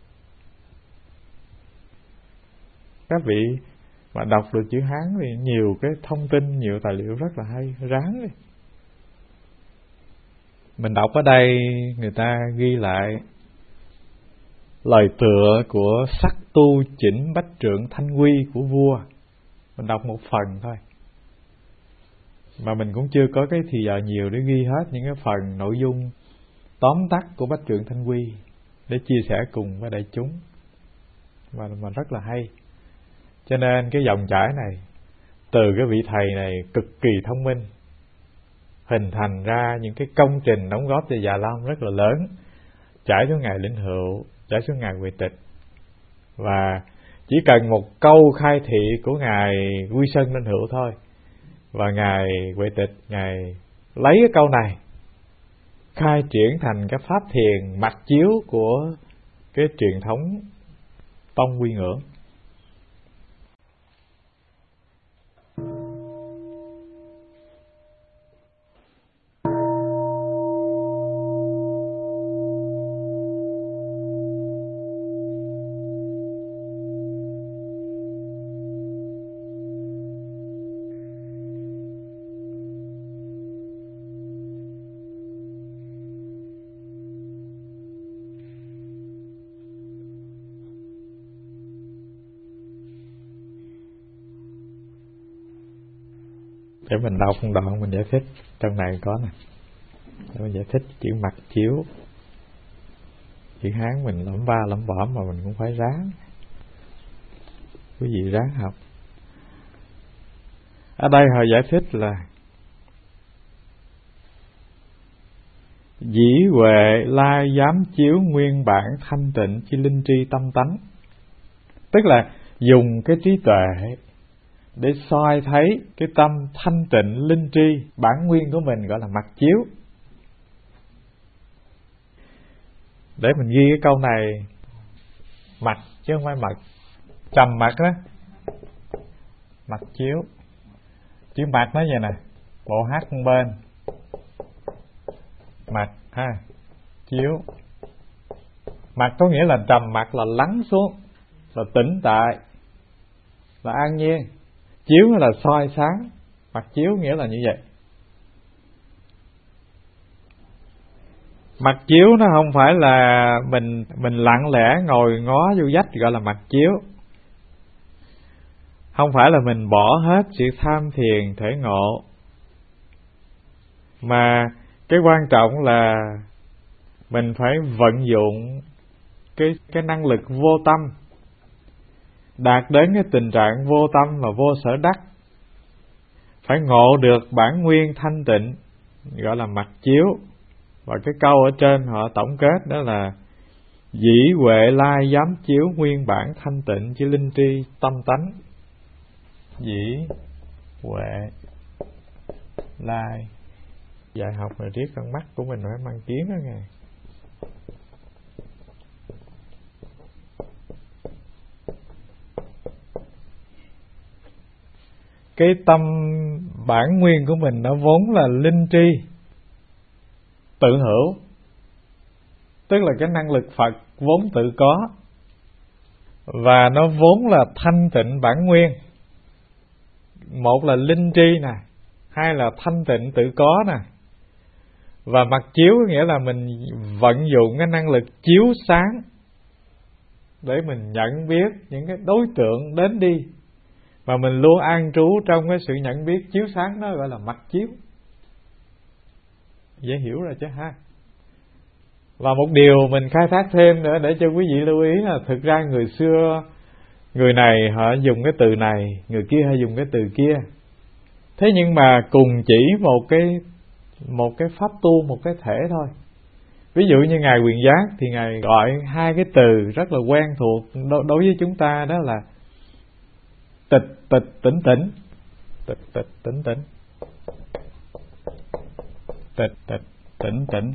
[SPEAKER 1] Các vị mà đọc được chữ Hán thì nhiều cái thông tin, nhiều tài liệu rất là hay, ráng đi. Mình đọc ở đây người ta ghi lại lời tựa của Sắc Tu Chỉnh Bách Trượng Thanh Quy của vua. Mình đọc một phần thôi, mà mình cũng chưa có cái thì giờ nhiều để ghi hết những cái phần nội dung tóm tắt của Bách Trượng Thanh Quy để chia sẻ cùng với đại chúng, mà, mà rất là hay. Cho nên cái dòng chảy này từ cái vị thầy này cực kỳ thông minh, hình thành ra những cái công trình đóng góp cho Già Lam rất là lớn, trải xuống Ngài Linh Hữu, trải xuống Ngài Huệ Tịch. Và chỉ cần một câu khai thị của Ngài Quy Sơn Linh Hữu thôi, và Ngài Huệ Tịch Ngài lấy cái câu này khai triển thành cái pháp thiền mặt chiếu của cái truyền thống tông quy ngưỡng. Để mình đọc một đoạn mình giải thích. Trong này có nè, để mình giải thích chữ mặt chiếu. Chữ Hán mình lẩm ba lẩm bẩm mà mình cũng phải ráng. Quý vị ráng học. Ở đây họ giải thích là dĩ huệ lai dám chiếu nguyên bản thanh tịnh chi linh tri tâm tánh. Tức là dùng cái trí tuệ để soi thấy cái tâm thanh tịnh linh tri bản nguyên của mình, gọi là mặt chiếu. Để mình ghi cái câu này, mặt chứ không phải mật, trầm mặt đó, mặt chiếu. Chữ mặt nói vậy nè, bộ hát một bên, mặt ha, chiếu. Mặt có nghĩa là trầm mặt, là lắng xuống, là tĩnh tại, là an nhiên. Chiếu là soi sáng, mặt chiếu nghĩa là như vậy. Mặt chiếu nó không phải là mình mình lặng lẽ ngồi ngó vô vách gọi là mặt chiếu. Không phải là mình bỏ hết sự tham thiền thể ngộ, mà cái quan trọng là mình phải vận dụng cái cái năng lực vô tâm, đạt đến cái tình trạng vô tâm và vô sở đắc, phải ngộ được bản nguyên thanh tịnh, gọi là mặt chiếu. Và cái câu ở trên họ tổng kết đó là dĩ huệ lai dám chiếu nguyên bản thanh tịnh chứ linh tri tâm tánh. Dĩ huệ lai, dạy học rồi riết con mắt của mình phải mang tiếng đó nghe. Cái tâm bản nguyên của mình nó vốn là linh tri tự hữu, tức là cái năng lực Phật vốn tự có, và nó vốn là thanh tịnh bản nguyên. Một là linh tri nè, hai là thanh tịnh tự có nè. Và mặt chiếu có nghĩa là mình vận dụng cái năng lực chiếu sáng để mình nhận biết những cái đối tượng đến đi, mà mình luôn an trú trong cái sự nhận biết chiếu sáng đó, gọi là mặt chiếu. Dễ hiểu rồi chứ ha. Và một điều mình khai thác thêm nữa để cho quý vị lưu ý là thực ra người xưa, người này họ dùng cái từ này, người kia họ dùng cái từ kia. Thế nhưng mà cùng chỉ một cái một cái pháp tu, một cái thể thôi. Ví dụ như Ngài Quyền Giác thì Ngài gọi hai cái từ rất là quen thuộc đối với chúng ta, đó là tịch tịch tỉnh tỉnh, tịch tịch tỉnh tỉnh, tịch tịch tỉnh tỉnh.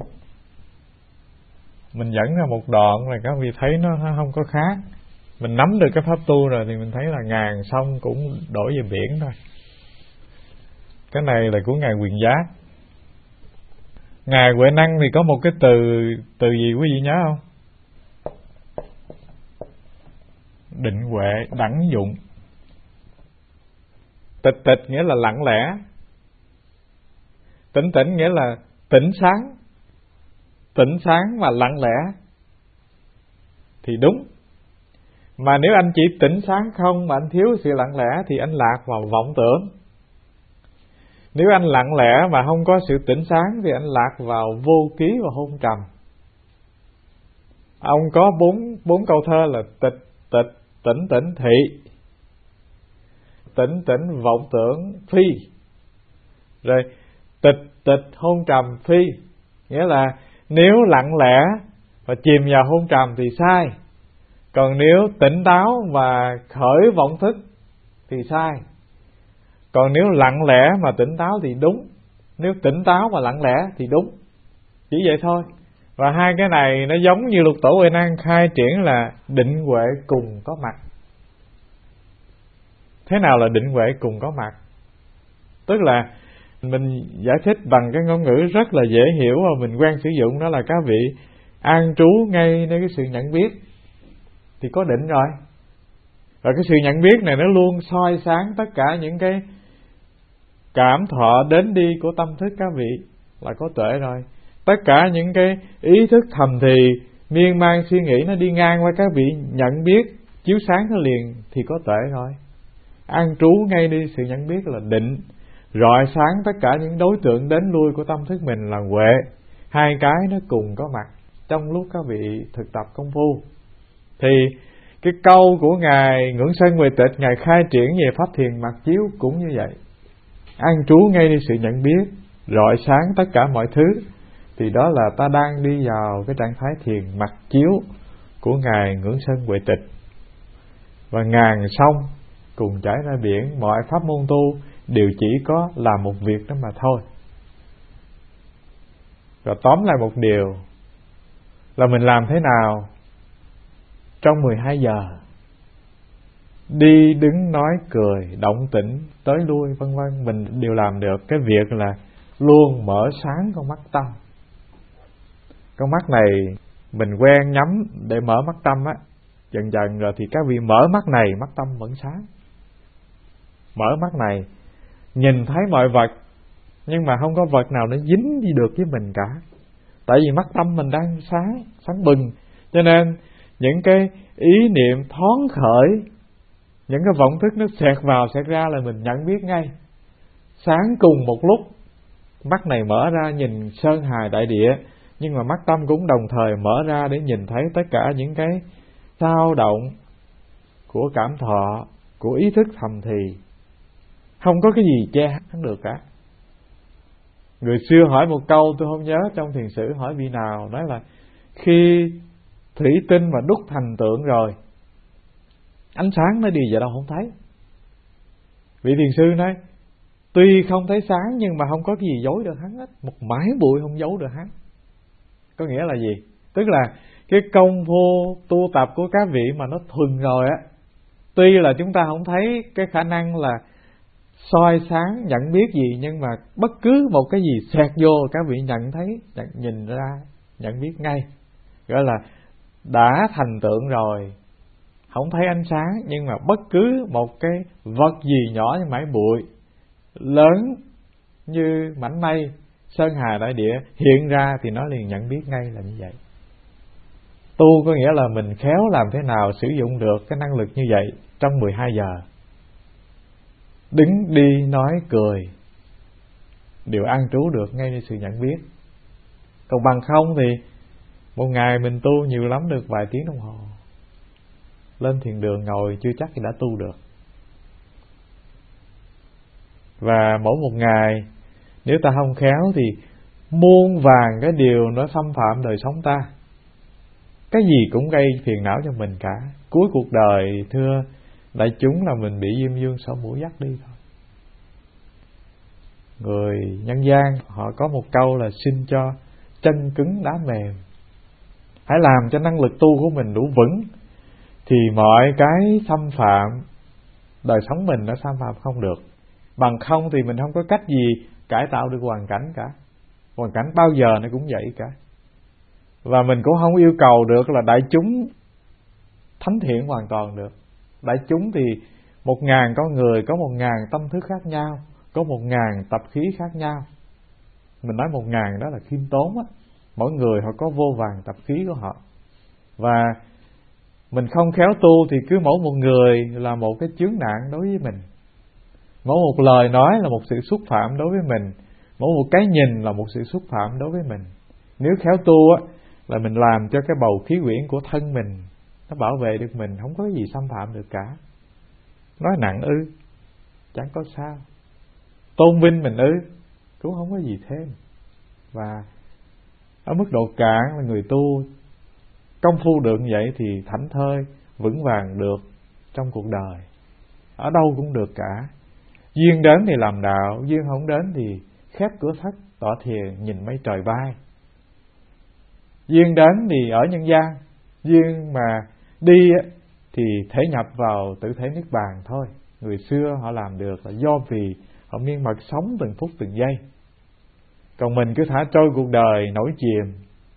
[SPEAKER 1] Mình dẫn ra một đoạn là các vị thấy nó không có khác. Mình nắm được cái pháp tu rồi thì mình thấy là ngàn sông cũng đổ về biển thôi. Cái này là của Ngài Quyền Giác. Ngài Huệ Năng thì có một cái từ từ gì quý vị nhớ không? Định huệ đẳng dụng. Tịch tịch nghĩa là lặng lẽ, tỉnh tỉnh nghĩa là tỉnh sáng, tỉnh sáng và lặng lẽ thì đúng. Mà nếu anh chỉ tỉnh sáng không mà anh thiếu sự lặng lẽ thì anh lạc vào vọng tưởng. Nếu anh lặng lẽ mà không có sự tỉnh sáng thì anh lạc vào vô ký và hôn trầm. Ông có bốn bốn câu thơ là tịch tịch tỉnh tỉnh thị, tỉnh tỉnh vọng tưởng phi, rồi tịch tịch hôn trầm phi. Nghĩa là nếu lặng lẽ và chìm vào hôn trầm thì sai, còn nếu tỉnh táo và khởi vọng thức thì sai. Còn nếu lặng lẽ mà tỉnh táo thì đúng, nếu tỉnh táo mà lặng lẽ thì đúng. Chỉ vậy thôi. Và hai cái này nó giống như Lục Tổ Huệ Năng khai triển là định huệ cùng có mặt. Thế nào là định huệ cùng có mặt? Tức là mình giải thích bằng cái ngôn ngữ rất là dễ hiểu và mình quen sử dụng, đó là các vị an trú ngay nơi cái sự nhận biết thì có định rồi. Và cái sự nhận biết này nó luôn soi sáng tất cả những cái cảm thọ đến đi của tâm thức các vị là có tuệ rồi. Tất cả những cái ý thức thầm thì miên man suy nghĩ nó đi ngang qua các vị nhận biết chiếu sáng nó liền thì có tuệ rồi. An trú ngay đi sự nhận biết là định, rọi sáng tất cả những đối tượng đến lui của tâm thức mình là huệ. Hai cái nó cùng có mặt trong lúc các vị thực tập công phu. Thì cái câu của Ngài Ngưỡng Sơn Huệ Tịch, Ngài khai triển về pháp thiền mặt chiếu cũng như vậy. An trú ngay đi sự nhận biết, rọi sáng tất cả mọi thứ, thì đó là ta đang đi vào cái trạng thái thiền mặt chiếu của Ngài Ngưỡng Sơn Huệ Tịch. Và ngàn sông cùng chảy ra biển, mọi pháp môn tu đều chỉ có làm một việc đó mà thôi. Rồi tóm lại một điều là mình làm thế nào trong mười hai giờ đi đứng nói cười, động tĩnh tới lui vân vân, mình đều làm được. Cái việc là luôn mở sáng con mắt tâm. Con mắt này mình quen nhắm để mở mắt tâm á, dần dần rồi thì các vị mở mắt này, mắt tâm vẫn sáng. Mở mắt này nhìn thấy mọi vật, nhưng mà không có vật nào nó dính đi được với mình cả. Tại vì mắt tâm mình đang sáng, sáng bừng. Cho nên những cái ý niệm thoáng khởi, những cái vọng thức nó xẹt vào xẹt ra là mình nhận biết ngay. Sáng cùng một lúc, mắt này mở ra nhìn sơn hà đại địa, nhưng mà mắt tâm cũng đồng thời mở ra để nhìn thấy tất cả những cái dao động của cảm thọ, của ý thức thầm thì. Không có cái gì che hắn được cả. Người xưa hỏi một câu tôi không nhớ trong thiền sử hỏi vị nào, nói là khi thủy tinh mà đúc thành tượng rồi, ánh sáng nó đi vào đâu không thấy. Vị thiền sư nói tuy không thấy sáng nhưng mà không có cái gì giấu được hắn hết, một mái bụi không giấu được hắn. Có nghĩa là gì? Tức là cái công phu tu tập của các vị mà nó thuần rồi á, tuy là chúng ta không thấy cái khả năng là soi sáng nhận biết gì, nhưng mà bất cứ một cái gì xẹt vô các vị nhận thấy, nhận, nhìn ra, nhận biết ngay. Gọi là đã thành tượng rồi, không thấy ánh sáng, nhưng mà bất cứ một cái vật gì nhỏ như mảy bụi, lớn như mảnh mây, sơn hà đại địa hiện ra thì nó liền nhận biết ngay là như vậy. Tu có nghĩa là mình khéo làm thế nào sử dụng được cái năng lực như vậy trong mười hai giờ. Đứng đi nói cười đều an trú được ngayในsự nhận biết. Còn bằng không thì một ngày mình tu nhiều lắm được vài tiếng đồng hồ, lên thiền đường ngồi chưa chắc thì đã tu được. Và mỗi một ngày nếu ta không khéo thì muôn vàng cái điều nó xâm phạm đời sống ta. Cái gì cũng gây phiền não cho mình cả. Cuối cuộc đời thưa đại chúng là mình bị diêm vương sổ mũi dắt đi thôi. Người nhân gian họ có một câu là xin cho chân cứng đá mềm. Hãy làm cho năng lực tu của mình đủ vững thì mọi cái xâm phạm đời sống mình nó xâm phạm không được. Bằng không thì mình không có cách gì cải tạo được hoàn cảnh cả. Hoàn cảnh bao giờ nó cũng vậy cả. Và mình cũng không yêu cầu được là đại chúng thánh thiện hoàn toàn được. Đại chúng thì một ngàn con người có một ngàn tâm thức khác nhau, có một ngàn tập khí khác nhau. Mình nói một ngàn đó là khiêm tốn á. Mỗi người họ có vô vàn tập khí của họ. Và mình không khéo tu thì cứ mỗi một người là một cái chướng nạn đối với mình. Mỗi một lời nói là một sự xúc phạm đối với mình. Mỗi một cái nhìn là một sự xúc phạm đối với mình. Nếu khéo tu á, là mình làm cho cái bầu khí quyển của thân mình nó bảo vệ được mình, không có gì xâm phạm được cả. Nói nặng ư, chẳng có sao. Tôn vinh mình ư, cũng không có gì thêm. Và ở mức độ cạn là người tu công phu được như vậy thì thảnh thơi, vững vàng được trong cuộc đời. Ở đâu cũng được cả. Duyên đến thì làm đạo, duyên không đến thì khép cửa thất, tọa thiền nhìn mây trời bay. Duyên đến thì ở nhân gian, duyên mà đi thì thể nhập vào tự thể niết bàn thôi. Người xưa họ làm được là do vì họ miên mật sống từng phút từng giây. Còn mình cứ thả trôi cuộc đời nổi chìm,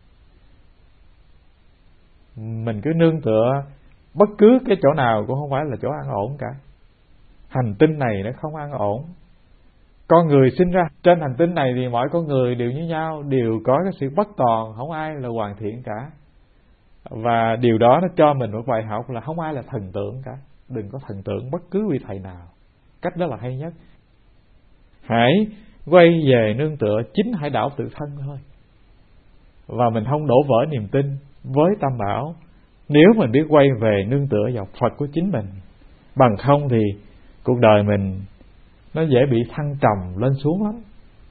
[SPEAKER 1] mình cứ nương tựa bất cứ cái chỗ nào cũng không phải là chỗ an ổn cả. Hành tinh này nó không an ổn. Con người sinh ra trên hành tinh này thì mọi con người đều như nhau, đều có cái sự bất toàn, không ai là hoàn thiện cả. Và điều đó nó cho mình một bài học là không ai là thần tượng cả. Đừng có thần tượng bất cứ vị thầy nào. Cách đó là hay nhất. Hãy quay về nương tựa chính hải đảo tự thân thôi. Và mình không đổ vỡ niềm tin với Tam Bảo nếu mình biết quay về nương tựa vào Phật của chính mình. Bằng không thì cuộc đời mình nó dễ bị thăng trầm lên xuống lắm.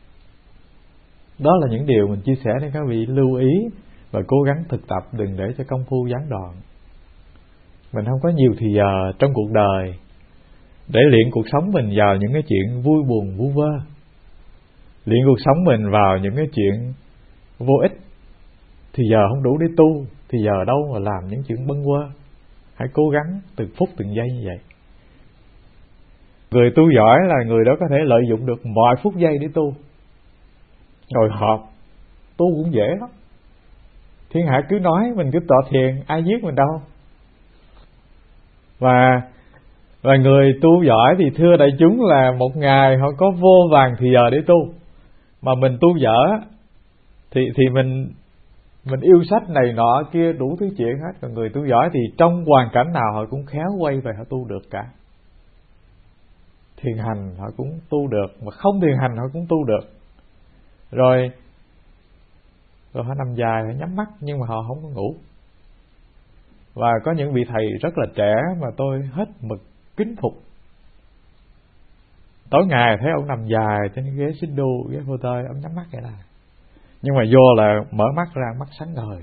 [SPEAKER 1] Đó là những điều mình chia sẻ để các vị lưu ý và cố gắng thực tập, đừng để cho công phu gián đoạn. Mình không có nhiều thì giờ trong cuộc đời để luyện cuộc sống mình vào những cái chuyện vui buồn vu vơ, luyện cuộc sống mình vào những cái chuyện vô ích. Thì giờ không đủ để tu, thì giờ đâu mà làm những chuyện bâng quơ. Hãy cố gắng từng phút từng giây như vậy. Người tu giỏi là người đó có thể lợi dụng được mọi phút giây để tu. Ngồi họp tu cũng dễ lắm. Thiên hạ cứ nói mình cứ tọa thiền, ai giết mình đâu. Và và người tu giỏi thì thưa đại chúng là một ngày họ có vô vàn thì giờ để tu. Mà mình tu dở thì thì mình mình yêu sách này nọ kia đủ thứ chuyện hết. Còn người tu giỏi thì trong hoàn cảnh nào họ cũng khéo quay về họ tu được cả. Thiền hành họ cũng tu được, mà không thiền hành họ cũng tu được. Rồi rồi họ nằm dài, họ nhắm mắt nhưng mà họ không có ngủ. Và có những vị thầy rất là trẻ mà tôi hết mực kính phục. Tối ngày thấy ông nằm dài trên ghế xích đu, ghế phô tơi, ông nhắm mắt vậy là. Nhưng mà vô là mở mắt ra, mắt sáng ngời.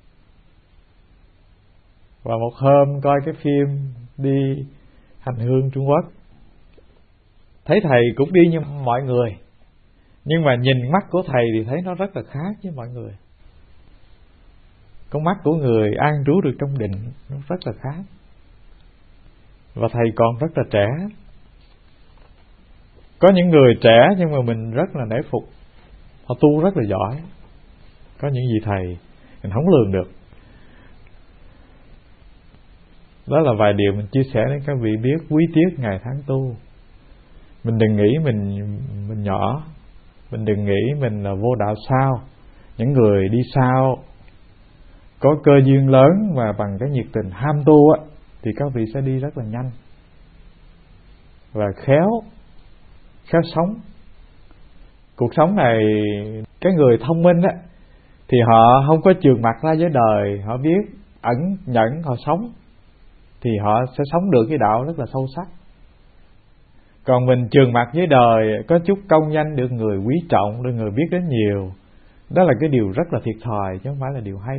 [SPEAKER 1] Và một hôm coi cái phim đi hành hương Trung Quốc, thấy thầy cũng đi như mọi người, nhưng mà nhìn mắt của thầy thì thấy nó rất là khác với mọi người. Con mắt của người an trú được trong định nó rất là khác. Và thầy còn rất là trẻ. Có những người trẻ nhưng mà mình rất là nể phục. Họ tu rất là giỏi. Có những vị thầy mình không lường được. Đó là vài điều mình chia sẻ đến các vị biết quý tiếc ngày tháng tu. Mình đừng nghĩ mình mình nhỏ, mình đừng nghĩ mình là vô đạo sao. Những người đi sau có cơ duyên lớn mà bằng cái nhiệt tình ham tu á, thì các vị sẽ đi rất là nhanh và khéo khéo sống. Cuộc sống này, cái người thông minh á thì họ không có chườm mặt ra với đời, họ biết ẩn nhẫn họ sống thì họ sẽ sống được cái đạo rất là sâu sắc. Còn mình chườm mặt với đời, có chút công danh được người quý trọng, được người biết đến nhiều, đó là cái điều rất là thiệt thòi chứ không phải là điều hay.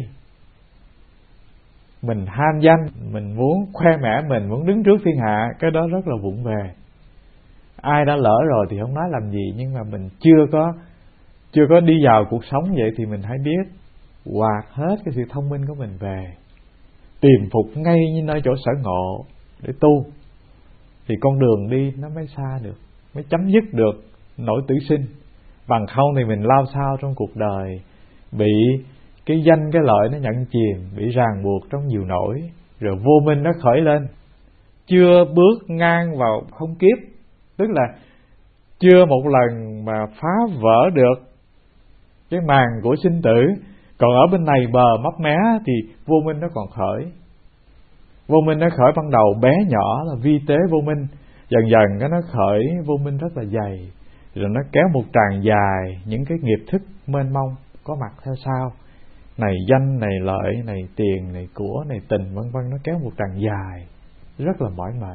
[SPEAKER 1] Mình ham danh, mình muốn khoe mẽ mình, muốn đứng trước thiên hạ, cái đó rất là vụng về. Ai đã lỡ rồi thì không nói làm gì, nhưng mà mình chưa có chưa có đi vào cuộc sống vậy thì mình hãy biết quạt hết cái sự thông minh của mình về, tìm phục ngay như nơi chỗ sở ngộ để tu, thì con đường đi nó mới xa được, mới chấm dứt được nỗi tử sinh. Bằng không thì mình lao sao trong cuộc đời, bị cái danh cái lợi nó nhận chìm, bị ràng buộc trong nhiều nỗi, rồi vô minh nó khởi lên, chưa bước ngang vào không kiếp, tức là chưa một lần mà phá vỡ được cái màn của sinh tử. Còn ở bên này bờ mấp mé thì vô minh nó còn khởi. Vô minh nó khởi ban đầu bé nhỏ là vi tế vô minh, dần dần cái nó khởi vô minh rất là dày, rồi nó kéo một tràng dài những cái nghiệp thức mênh mông có mặt theo sau. Này danh, này lợi, này tiền, này của, này tình, vân vân, nó kéo một tràng dài rất là mỏi mệt.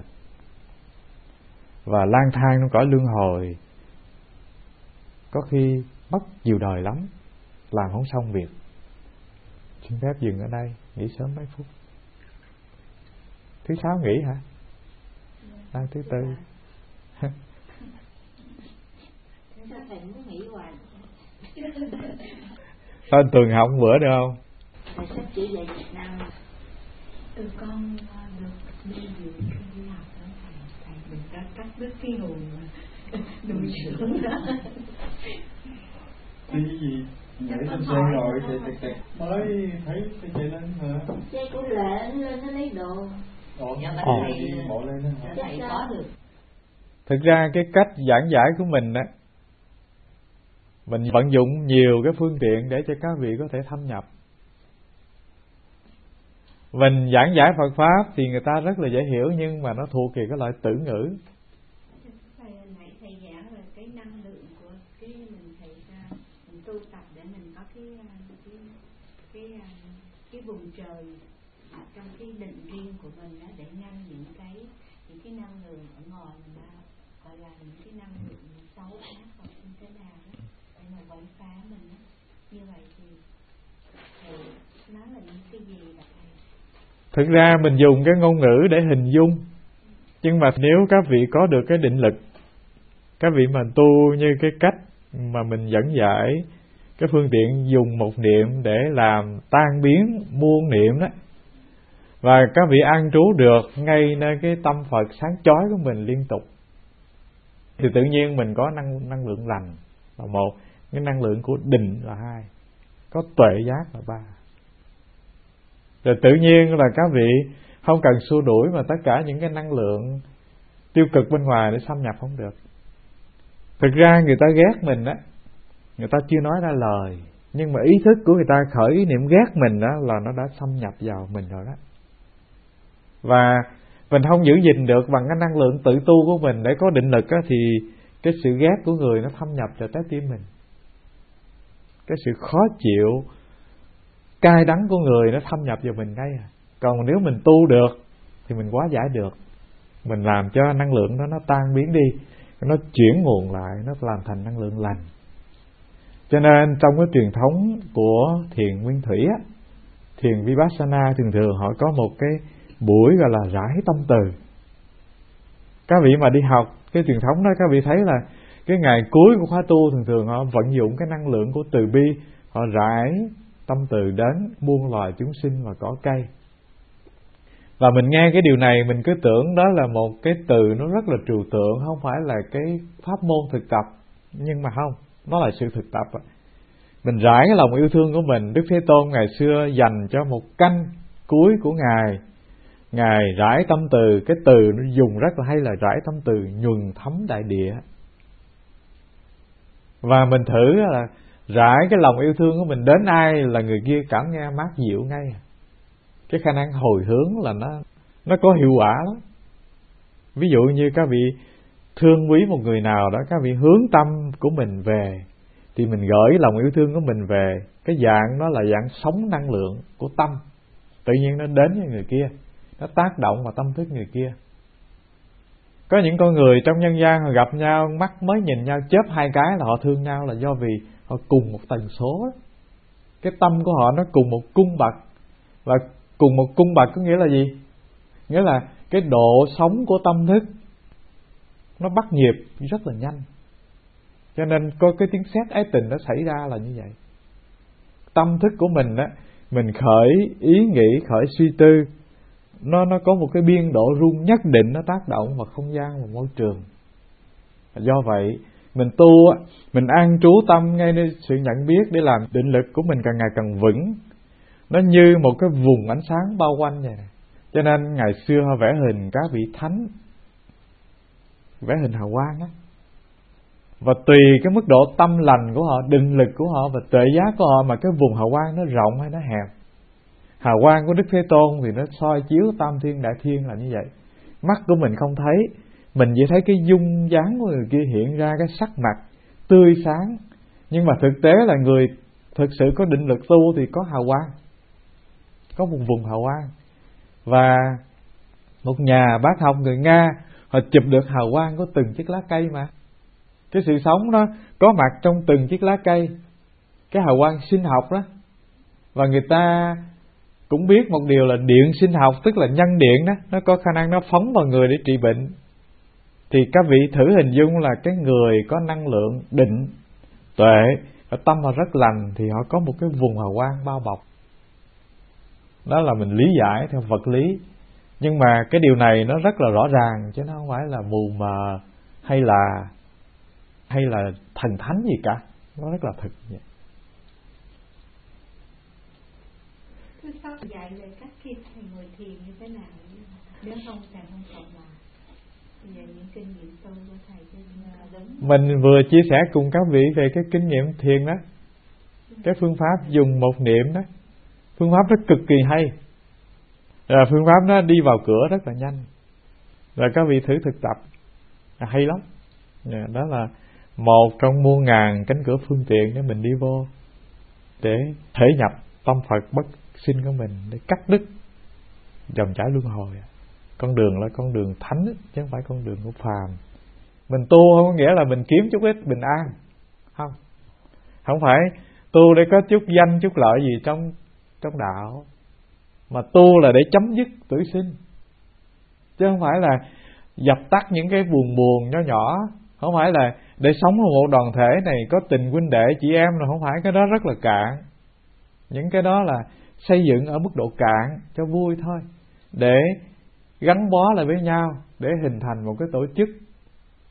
[SPEAKER 1] Và lang thang trong cõi luân hồi, có khi mất nhiều đời lắm, làm không xong việc. Xin phép dừng ở đây, nghỉ sớm mấy phút. Thứ sáu nghỉ hả? Đang thứ tư.
[SPEAKER 2] Thầy muốn nghỉ hoài.
[SPEAKER 1] Thôi tuần học bữa được không?
[SPEAKER 2] Thầy sắp chỉ về Việt Nam.
[SPEAKER 3] Từ con được đi dự đi học đó thầy, thầy mình đã cắt đứt cái nguồn nuôi dưỡng đó.
[SPEAKER 1] Cái gì? Nhảy lên xe rồi thì tịch tịch mới thấy cái chạy lên hả?
[SPEAKER 2] Xe của Lệ lên nó lấy đồ.
[SPEAKER 1] Ồ,
[SPEAKER 2] thầy,
[SPEAKER 1] bộ lên đó hả?
[SPEAKER 2] thầy có được.
[SPEAKER 1] Thực ra cái cách giảng giải của mình á, mình vận dụng nhiều cái phương tiện để cho các vị có thể thâm nhập. Mình giảng giải Phật Pháp thì người ta rất là dễ hiểu, nhưng mà nó thuộc về cái loại tử ngữ.
[SPEAKER 3] Thầy nãy thầy giảng về cái năng lượng của cái mình thầy ra, mình tu tập để mình có cái cái cái cái vùng trời trong cái định riêng của mình đó, để ngăn những cái những cái năng lượng ở ngoài mình ra, gọi là những cái năng lượng xấu ác hoặc như thế nào đó để mà quấy phá mình đó. Như vậy thì thầy nói là những cái gì đó thầy?
[SPEAKER 1] Thực ra mình dùng cái ngôn ngữ để hình dung, nhưng mà nếu các vị có được cái định lực, các vị mà tu như cái cách mà mình dẫn giải, cái phương tiện dùng một niệm để làm tan biến muôn niệm đó, và các vị an trú được ngay nơi cái tâm Phật sáng chói của mình liên tục, thì tự nhiên mình có năng năng lượng lành là một, cái năng lượng của định là hai, có tuệ giác là ba. Rồi tự nhiên là các vị không cần xua đuổi mà tất cả những cái năng lượng tiêu cực bên ngoài để xâm nhập không được. Thực ra người ta ghét mình á, người ta chưa nói ra lời, nhưng mà ý thức của người ta khởi ý niệm ghét mình đó là nó đã xâm nhập vào mình rồi đó. Và mình không giữ gìn được bằng cái năng lượng tự tu của mình để có định lực á, thì cái sự ghét của người nó thâm nhập vào trái tim mình. Cái sự khó chịu, cay đắng của người nó thâm nhập vào mình ngay à. Còn nếu mình tu được thì mình hóa giải được. Mình làm cho năng lượng đó nó tan biến đi, nó chuyển nguồn lại, nó làm thành năng lượng lành. Cho nên trong cái truyền thống của thiền nguyên thủy á, thiền Vipassana thường thường họ có một cái buổi gọi là rải tâm từ. Các vị mà đi học cái truyền thống đó, các vị thấy là cái ngày cuối của khóa tu thường thường họ vận dụng cái năng lượng của từ bi, họ rải tâm từ đến muôn loài chúng sinh và cỏ cây. Và mình nghe cái điều này mình cứ tưởng đó là một cái từ nó rất là trừu tượng, không phải là cái pháp môn thực tập. Nhưng mà không, nó là sự thực tập. Mình rải cái lòng yêu thương của mình. Đức Thế Tôn ngày xưa dành cho một canh cuối của Ngài, Ngài rải tâm từ. Cái từ nó dùng rất là hay là rải tâm từ nhuần thấm đại địa. Và mình thử là rải cái lòng yêu thương của mình đến ai là người kia cảm nghe mát dịu ngay. Cái khả năng hồi hướng là nó nó có hiệu quả lắm. Ví dụ như các vị thương quý một người nào đó, các vị hướng tâm của mình về, thì mình gửi lòng yêu thương của mình về. Cái dạng đó là dạng sóng năng lượng của tâm, tự nhiên nó đến với người kia, nó tác động vào tâm thức người kia. Có những con người trong nhân gian họ gặp nhau, mắt mới nhìn nhau chớp hai cái là họ thương nhau, là do vì họ cùng một tần số. Cái tâm của họ nó cùng một cung bậc. Và cùng một cung bậc có nghĩa là gì? Nghĩa là cái độ sống của tâm thức nó bắt nhịp rất là nhanh. Cho nên có cái tiếng sét ái tình nó xảy ra là như vậy. Tâm thức của mình á, mình khởi ý nghĩ, khởi suy tư, nó nó có một cái biên độ rung nhất định, nó tác động vào không gian và môi trường. Do vậy mình tu á, mình an trú tâm ngay nơi sự nhận biết để làm định lực của mình càng ngày càng vững. Nó như một cái vùng ánh sáng bao quanh vậy này. Cho nên ngày xưa họ vẽ hình các vị thánh, vẽ hình hào quang á. Và tùy cái mức độ tâm lành của họ, định lực của họ và tuệ giác của họ mà cái vùng hào quang nó rộng hay nó hẹp. Hào quang của Đức Thế Tôn thì nó soi chiếu tam thiên đại thiên là như vậy. Mắt của mình không thấy, mình chỉ thấy cái dung dáng của người kia hiện ra cái sắc mặt tươi sáng. Nhưng mà thực tế là người thực sự có định lực tu thì có hào quang, có một vùng hào quang. Và một nhà bác học người Nga họ chụp được hào quang của từng chiếc lá cây mà. Cái sự sống đó có mặt trong từng chiếc lá cây, cái hào quang sinh học đó. Và người ta cũng biết một điều là điện sinh học, tức là nhân điện đó, nó có khả năng nó phóng vào người để trị bệnh. Thì các vị thử hình dung là cái người có năng lượng định, tuệ và tâm họ rất lành thì họ có một cái vùng hào quang bao bọc. Đó là mình lý giải theo vật lý. Nhưng mà cái điều này nó rất là rõ ràng, chứ nó không phải là mù mờ hay là hay là thần thánh gì cả. Nó rất là thực vậy.
[SPEAKER 3] Thứ sáu dạy về cách khi thầy ngồi thiền như thế nào, nếu không thầy không cộng lại về những kinh nghiệm tu của thầy cho đúng.
[SPEAKER 1] Mình vừa chia sẻ cùng các vị về cái kinh nghiệm thiền đó, cái phương pháp dùng một niệm đó, phương pháp nó cực kỳ hay. Rồi phương pháp nó đi vào cửa rất là nhanh. Rồi các vị thử thực tập là hay lắm. Đó là một trong muôn ngàn cánh cửa phương tiện để mình đi vô, để thể nhập tâm Phật bất sinh của mình, để cắt đứt dòng chảy luân hồi. Con đường là con đường thánh chứ không phải con đường của phàm. Mình tu không có nghĩa là mình kiếm chút ít bình an, không. Không phải tu để có chút danh chút lợi gì trong trong đạo, mà tu là để chấm dứt tử sinh, chứ không phải là dập tắt những cái buồn buồn nhỏ nhỏ. Không phải là để sống trong một đoàn thể này có tình huynh đệ chị em, là không phải. Cái đó rất là cạn. Những cái đó là xây dựng ở mức độ cạn cho vui thôi, để gắn bó lại với nhau, để hình thành một cái tổ chức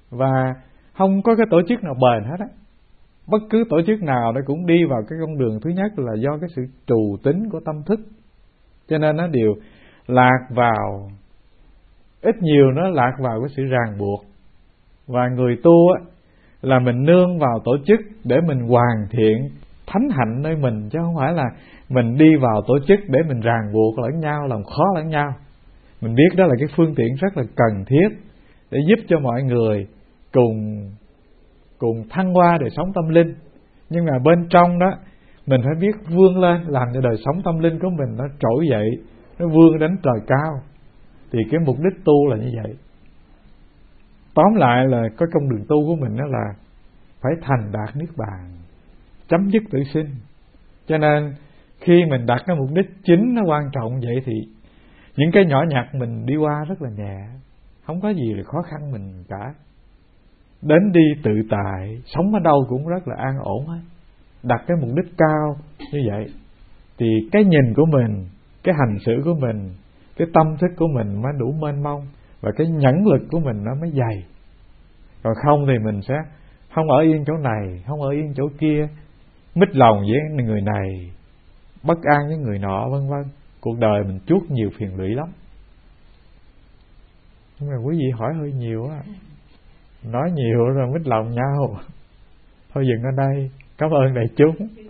[SPEAKER 1] Và không có cái tổ chức nào bền hết á. Bất cứ tổ chức nào nó cũng đi vào cái con đường thứ nhất là do cái sự trù tính của tâm thức, cho nên nó đều lạc vào, ít nhiều nó lạc vào cái sự ràng buộc. Và người tu á là mình nương vào tổ chức để mình hoàn thiện thánh hạnh nơi mình, chứ không phải là mình đi vào tổ chức để mình ràng buộc lẫn nhau, làm khó lẫn nhau. Mình biết đó là cái phương tiện rất là cần thiết để giúp cho mọi người cùng cùng thăng hoa đời sống tâm linh. Nhưng mà bên trong đó mình phải biết vươn lên, làm cho đời sống tâm linh của mình nó trỗi dậy, nó vươn đến trời cao. Thì cái mục đích tu là như vậy. Tóm lại là cái con đường tu của mình đó là phải thành đạt niết bàn, chấm dứt tử sinh. Cho nên khi mình đặt cái mục đích chính nó quan trọng vậy thì những cái nhỏ nhặt mình đi qua rất là nhẹ, không có gì là khó khăn mình cả. Đến đi tự tại, sống ở đâu cũng rất là an ổn hết. Đặt cái mục đích cao như vậy thì cái nhìn của mình, cái hành xử của mình, cái tâm thức của mình mới đủ mênh mông, và cái nhẫn lực của mình nó mới dày. Còn không thì mình sẽ không ở yên chỗ này, không ở yên chỗ kia, mít lòng với người này, bất an với người nọ, vân vân. Cuộc đời mình chuốc nhiều phiền lụy lắm. Nhưng mà quý vị hỏi hơi nhiều á, nói nhiều rồi mít lòng nhau. Thôi dừng ở đây. Cảm ơn đại chúng.